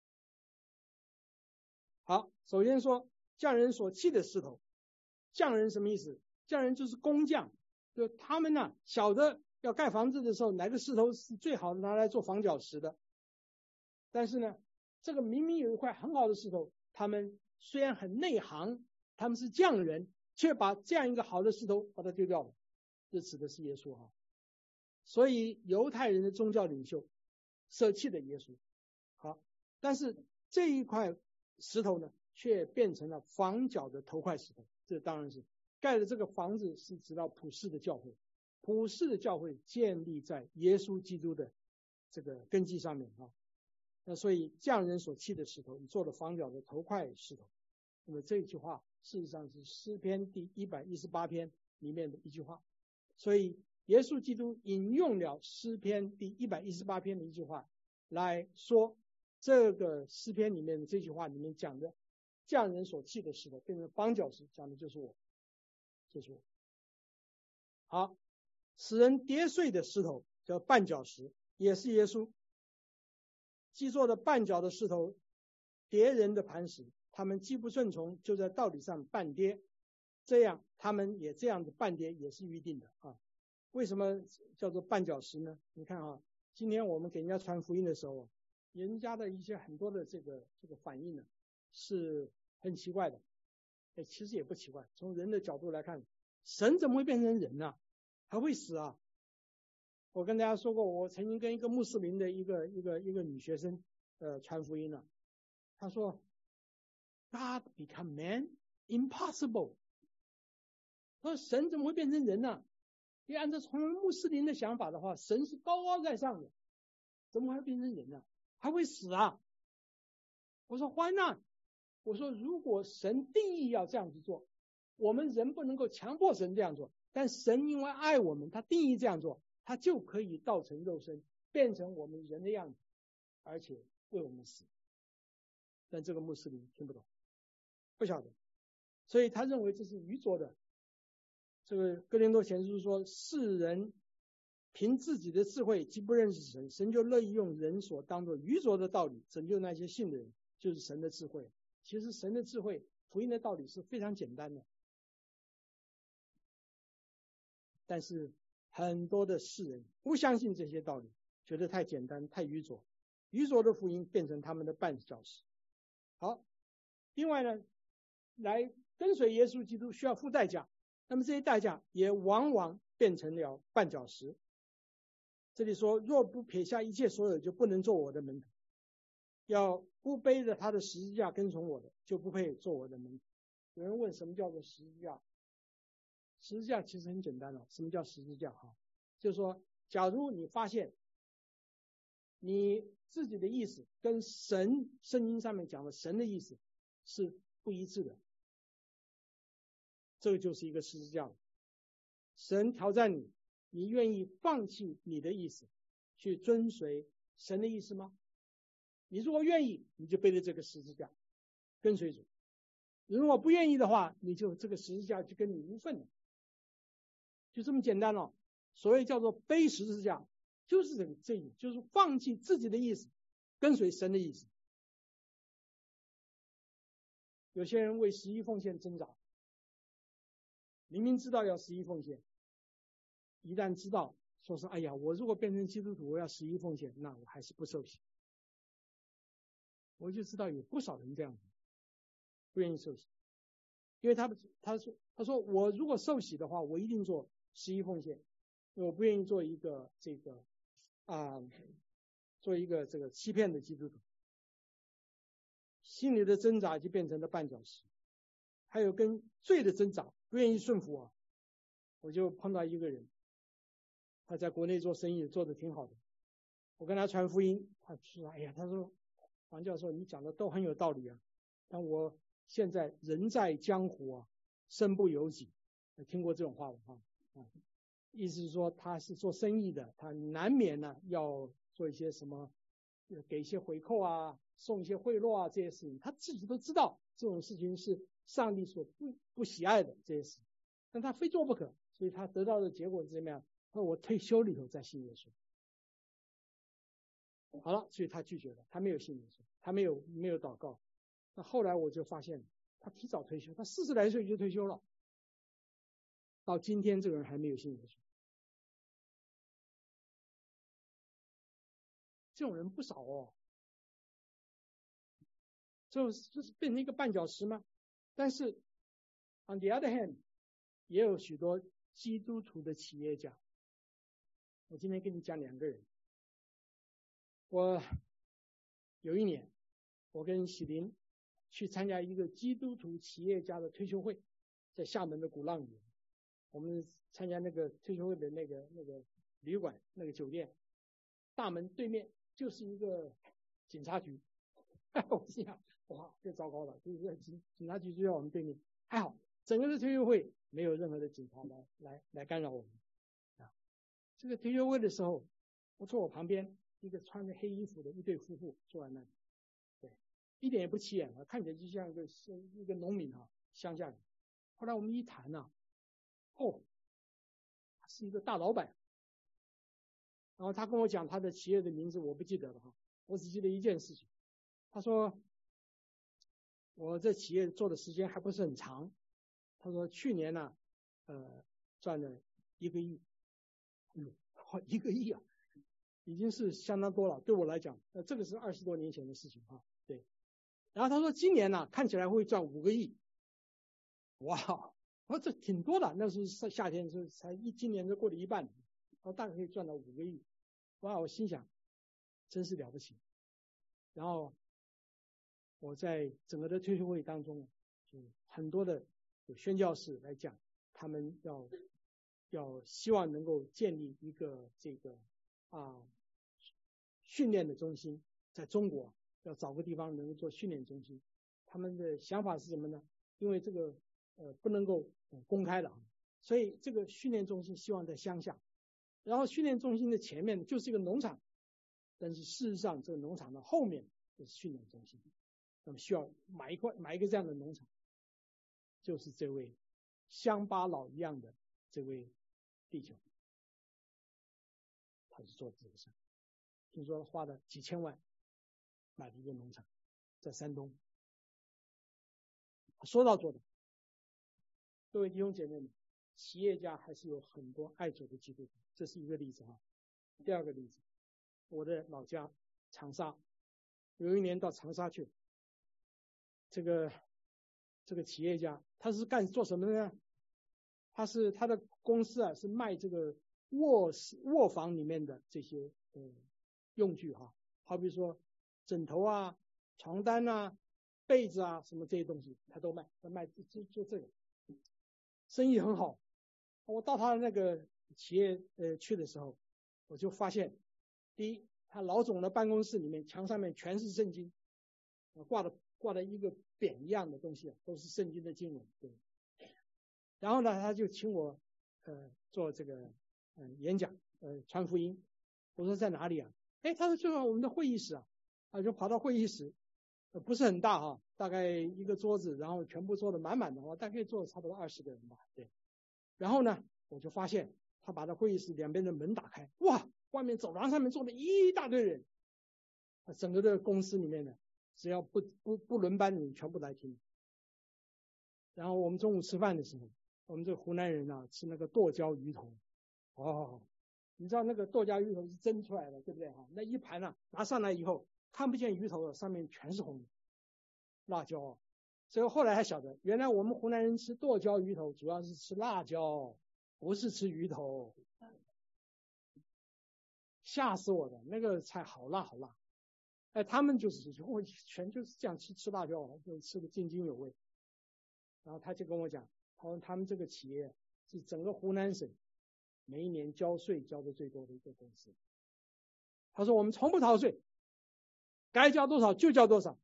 S1: 好，首先说匠人所弃的石头，匠人什么意思？匠人就是工匠就他们呢晓得要盖房子的时候，哪个石头是最好的拿来做房角石的。但是呢，这个明明有一块很好的石头，他们虽然很内行，他们是匠人，却把这样一个好的石头把它丢掉了。这指的是耶稣哈。所以犹太人的宗教领袖舍弃了耶稣。好，但是这一块石头呢，却变成了房角的头块石头。这当然是盖的这个房子是指到普世的教会，普世的教会建立在耶稣基督的这个根基上面啊。那所以匠人所弃的石头，你做了房角的头块石头。那么这一句话事实上是诗篇第一百一十八篇里面的一句话。所以耶稣基督引用了诗篇第一百一十八篇的一句话来说，这个诗篇里面的这句话里面讲的匠人所弃的石头变成房角石，讲的就是我，就是我。好，使人跌碎的石头叫绊脚石，也是耶稣。既做的绊脚的石头，跌人的磐石，他们既不顺从，就在道理上绊跌，这样他们也这样的绊跌也是预定的啊。为什么叫做绊脚石呢？你看啊，今天我们给人家传福音的时候，人家的一些很多的这个这个反应呢，是很奇怪的。哎，其实也不奇怪，从人的角度来看，神怎么会变成人呢？还会死啊？我跟大家说过，我曾经跟一个穆斯林的一个一个一个女学生呃传福音了。她说 God become man impossible。她说神怎么会变成人呢？因为按照从穆斯林的想法的话，神是高高在上的，怎么还变成人呢？还会死啊？我说 Why not？ 我说如果神定义要这样子做，我们人不能够强迫神这样做，但神因为爱我们，他定义这样做，他就可以道成肉身，变成我们人的样子，而且为我们死。但这个穆斯林听不懂，不晓得，所以他认为这是愚拙的。这个哥林多前书说，世人凭自己的智慧既不认识神，神就乐意用人所当作愚拙的道理拯救那些信的人，就是神的智慧。其实神的智慧，福音的道理是非常简单的，但是很多的世人不相信这些道理，觉得太简单太愚拙，愚拙的福音变成他们的绊脚石。好，另外呢，来跟随耶稣基督需要付代价，那么这些代价也往往变成了绊脚石。这里说，若不撇下一切所有，就不能做我的门徒；要不背着他的十字架跟从我的，就不配做我的门徒。有人问什么叫做十字架？十字架其实很简单了，什么叫十字架？哈，就是说，假如你发现你自己的意思跟神圣经上面讲的神的意思是不一致的，这个就是一个十字架了。神挑战你，你愿意放弃你的意思去遵随神的意思吗？你如果愿意，你就背着这个十字架跟随主；如果不愿意的话，你就这个十字架就跟你无份了，就这么简单了。所谓叫做背十字架，就是这个这个，就是放弃自己的意思，跟随神的意思。有些人为十一奉献挣扎，明明知道要十一奉献，一旦知道说是哎呀，我如果变成基督徒，我要十一奉献，那我还是不受洗。我就知道有不少人这样子，不愿意受洗，因为他他说他说我如果受洗的话，我一定做十一奉献，我不愿意做一个这个啊、呃，做一个这个欺骗的基督徒。心里的挣扎就变成了绊脚石。还有跟罪的挣扎，不愿意顺服我。我就碰到一个人，他在国内做生意做得挺好的，我跟他传福音，他说哎呀，他说王教授你讲的都很有道理啊，但我现在人在江湖啊，身不由己。听过这种话吧？啊，意思是说他是做生意的，他难免呢要做一些什么，给一些回扣啊，送一些贿赂啊，这些事情他自己都知道，这种事情是上帝所不不喜爱的这些事，但他非做不可，所以他得到的结果是怎么样？那我退休里头再信耶稣。好了，所以他拒绝了，他没有信耶稣，他没有没有祷告。那后来我就发现他提早退休，他四十来岁就退休了。 到今天这个人还没有信耶稣。这种人不少哦，这就是变成一个绊脚石吗？但是 on the other hand， 也有许多基督徒的企业家。我今天跟你讲两个人。我有一年，我跟喜林去参加一个基督徒企业家的退休会，在厦门的鼓浪屿。我们参加那个退休会的那个那个旅馆那个酒店，大门对面就是一个警察局。我心想，哇，这糟糕了，就是警警察局就在我们对面。还好，整个的退休会没有任何的警察来来来干扰我们。啊，这个退休会的时候，我坐我旁边一个穿着黑衣服的一对夫妇坐在那里，对，一点也不起眼啊，看起来就像一个一个农民啊，乡下人。后来我们一谈啊，哦，他是一个大老板。然后他跟我讲他的企业的名字，我不记得了哈，我只记得一件事情。他说我这企业做的时间还不是很长，他说去年呢、啊，呃，赚了一个亿，嗯，一个亿啊，已经是相当多了。对我来讲，呃，这个是二十多年前的事情啊，对。然后他说今年呢、啊，看起来会赚五个亿，哇，我说这挺多的，那是夏天是才一今年就过了一半，我大概可以赚到五个亿，哇，我心想真是了不起。然后我在整个的退休会当中，就很多的有宣教士来讲，他们要要希望能够建立一个这个啊训练的中心，在中国要找个地方能够做训练中心。他们的想法是什么呢？因为这个呃不能够、呃、公开的，所以这个训练中心希望在乡下，然后训练中心的前面就是一个农场，但是事实上这个农场的后面就是训练中心。那么需要买一块买一个这样的农场，就是这位乡巴佬一样的这位弟兄，他是做这个事，听说花了几千万买了一个农场，在山东，说到做到。各位弟兄姐妹们，企业家还是有很多爱主的基督徒，这是一个例子哈。第二个例子，我的老家长沙，有一年到长沙去。这个这个企业家他是干做什么呢？他是他的公司啊是卖这个卧室卧房里面的这些呃用具哈，好比说枕头啊、床单啊、被子啊什么这些东西他都卖，他卖就就这个，生意很好。我到他那个企业呃去的时候，我就发现，第一，他老总的办公室里面墙上面全是圣经，挂的。挂了一个匾一样的东西，都是圣经的经文。对。然后呢，他就请我呃做这个呃演讲，呃传福音。我说在哪里啊？哎，他说就在我们的会议室啊，啊就跑到会议室，呃不是很大哈、啊，大概一个桌子，然后全部坐的满满的，我大概坐了差不多二十个人吧。对。然后呢，我就发现他把他会议室两边的门打开，哇，外面走廊上面坐了一大堆人，整个的公司里面呢。只要不不不轮班，你全部来听。然后我们中午吃饭的时候，我们这湖南人啊吃那个剁椒鱼头，哦，你知道那个剁椒鱼头是蒸出来的，对不对哈？那一盘啊拿上来以后，看不见鱼头了，上面全是红的辣椒。所以后来还晓得，原来我们湖南人吃剁椒鱼头主要是吃辣椒，不是吃鱼头。吓死我了，那个菜好辣好辣。哎，他们就是我全就是这样吃吃辣椒，就吃得津津有味。然后他就跟我讲，他说他们这个企业是整个湖南省每一年交税交的最多的一个公司。他说我们从不逃税，该交多少就交多少。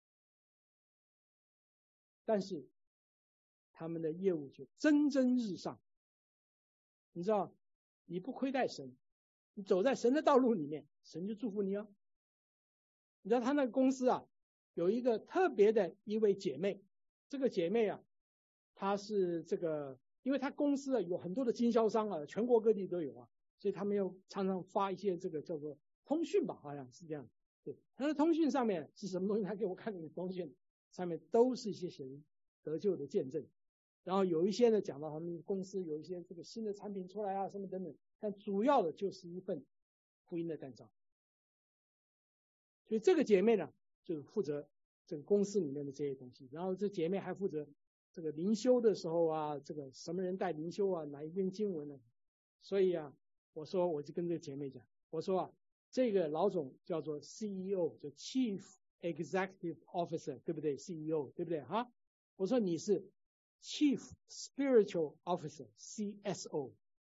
S1: 但是他们的业务就蒸蒸日上。你知道，你不亏待神，你走在神的道路里面，神就祝福你哦。你知道他那个公司啊，有一个特别的一位姐妹，这个姐妹啊，她是这个，因为她公司啊有很多的经销商啊，全国各地都有啊，所以他们又常常发一些这个叫做通讯吧，好像是这样。对，他的通讯上面是什么东西？他给我看那个通讯上面都是一些写得救的见证， 然后有一些呢讲到他们公司有一些这个新的产品出来啊什么等等，但主要的就是一份福音的诞生。所以这个姐妹呢就是负责这个公司里面的这些东西，然后这姐妹还负责这个灵修的时候啊，这个什么人带灵修啊，哪一篇经文呢？所以啊，我说我就跟这个姐妹讲，我说啊，这个老总叫做 C E O， 就 Chief Executive Officer， 对不对 ？C E O 对不对哈？我说你是 Chief Spiritual Officer， C S O，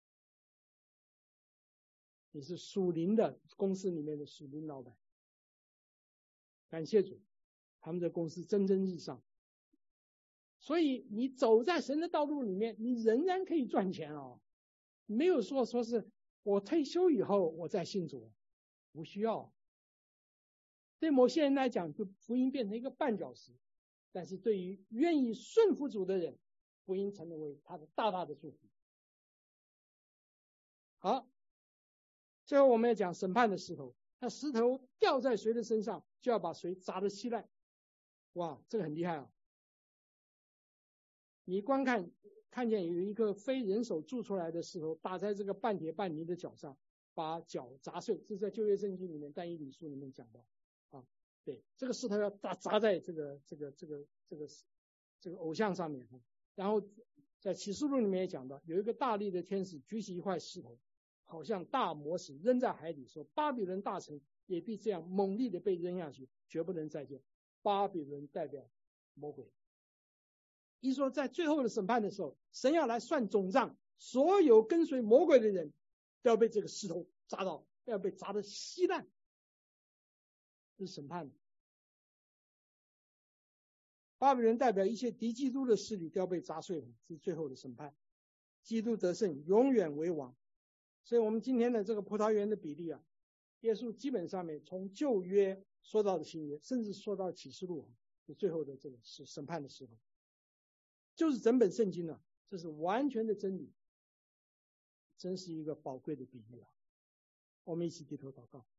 S1: 你是属灵的公司里面的属灵老板。感谢主，他们的公司蒸蒸日上。所以你走在神的道路里面，你仍然可以赚钱哦。没有说说是我退休以后我再信主，不需要。对某些人来讲，就福音变成一个绊脚石，但是对于愿意顺服主的人，福音成为他的大大的祝福。好，最后我们要讲审判的石头。那石头掉在谁的身上，就要把谁砸得稀烂。哇，这个很厉害啊！你观看看见有一个非人手铸出来的石头打在这个半铁半泥的脚上，把脚砸碎，这是在旧约圣经里面但以理书里面讲到啊。对，这个石头要砸砸在这个这个这个这个这个偶像上面。然后在启示录里面也讲到，有一个大力的天使举起一块石头，好像大磨石，扔在海里，说巴比伦大城也必这样猛力的被扔下去，绝不能再见。巴比伦代表魔鬼。一说在最后的审判的时候，神要来算总账，所有跟随魔鬼的人都要被这个石头砸到，要被砸得稀烂。这是审判。巴比伦代表一切敌基督的势力都要被砸碎了，这是最后的审判。基督得胜，永远为王。所以我们今天的这个葡萄园的比例啊，耶稣基本上面从旧约说到的新约，甚至说到启示录，就最后的这个是审判的时候，就是整本圣经啊，这是完全的真理，真是一个宝贵的比喻啊！我们一起低头祷告。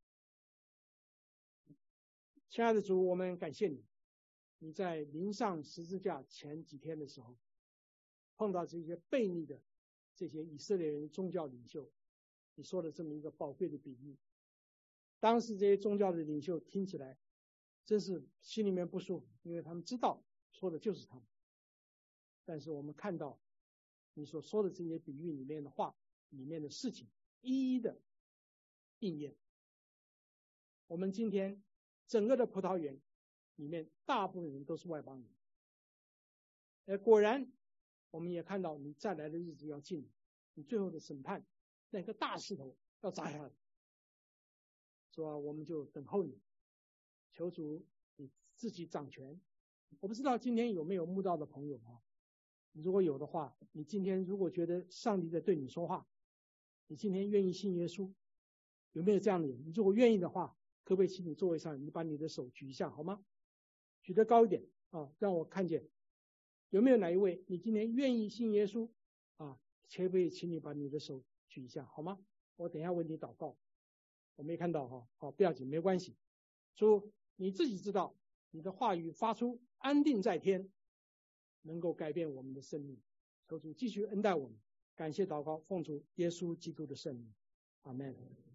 S1: 亲爱的主，我们感谢你，你在临上十字架前几天的时候，碰到这些悖逆的这些以色列人宗教领袖，你说了这么一个宝贵的比喻。当时这些宗教的领袖听起来真是心里面不舒服，因为他们知道说的就是他们。但是我们看到你所说的这些比喻里面的话，里面的事情一一的应验。我们今天整个的葡萄园里面大部分人都是外邦人，而果然我们也看到你再来的日子要近了，你最后的审判那个大石头要砸下来，说、啊、我们就等候你，求主你自己掌权。我不知道今天有没有慕道的朋友啊？如果有的话，你今天如果觉得上帝在对你说话，你今天愿意信耶稣，有没有这样的人？你如果愿意的话，可不可以请你座位上，你把你的手举一下好吗？举得高一点啊，让我看见。有没有哪一位你今天愿意信耶稣啊？可不可以请你把你的手举一下好吗？我等一下为你祷告。我没看到哈，好，不要紧，没关系。主你自己知道，你的话语发出，安定在天，能够改变我们的生命。求主继续恩待我们。感谢祷告，奉主耶稣基督的圣名，阿们。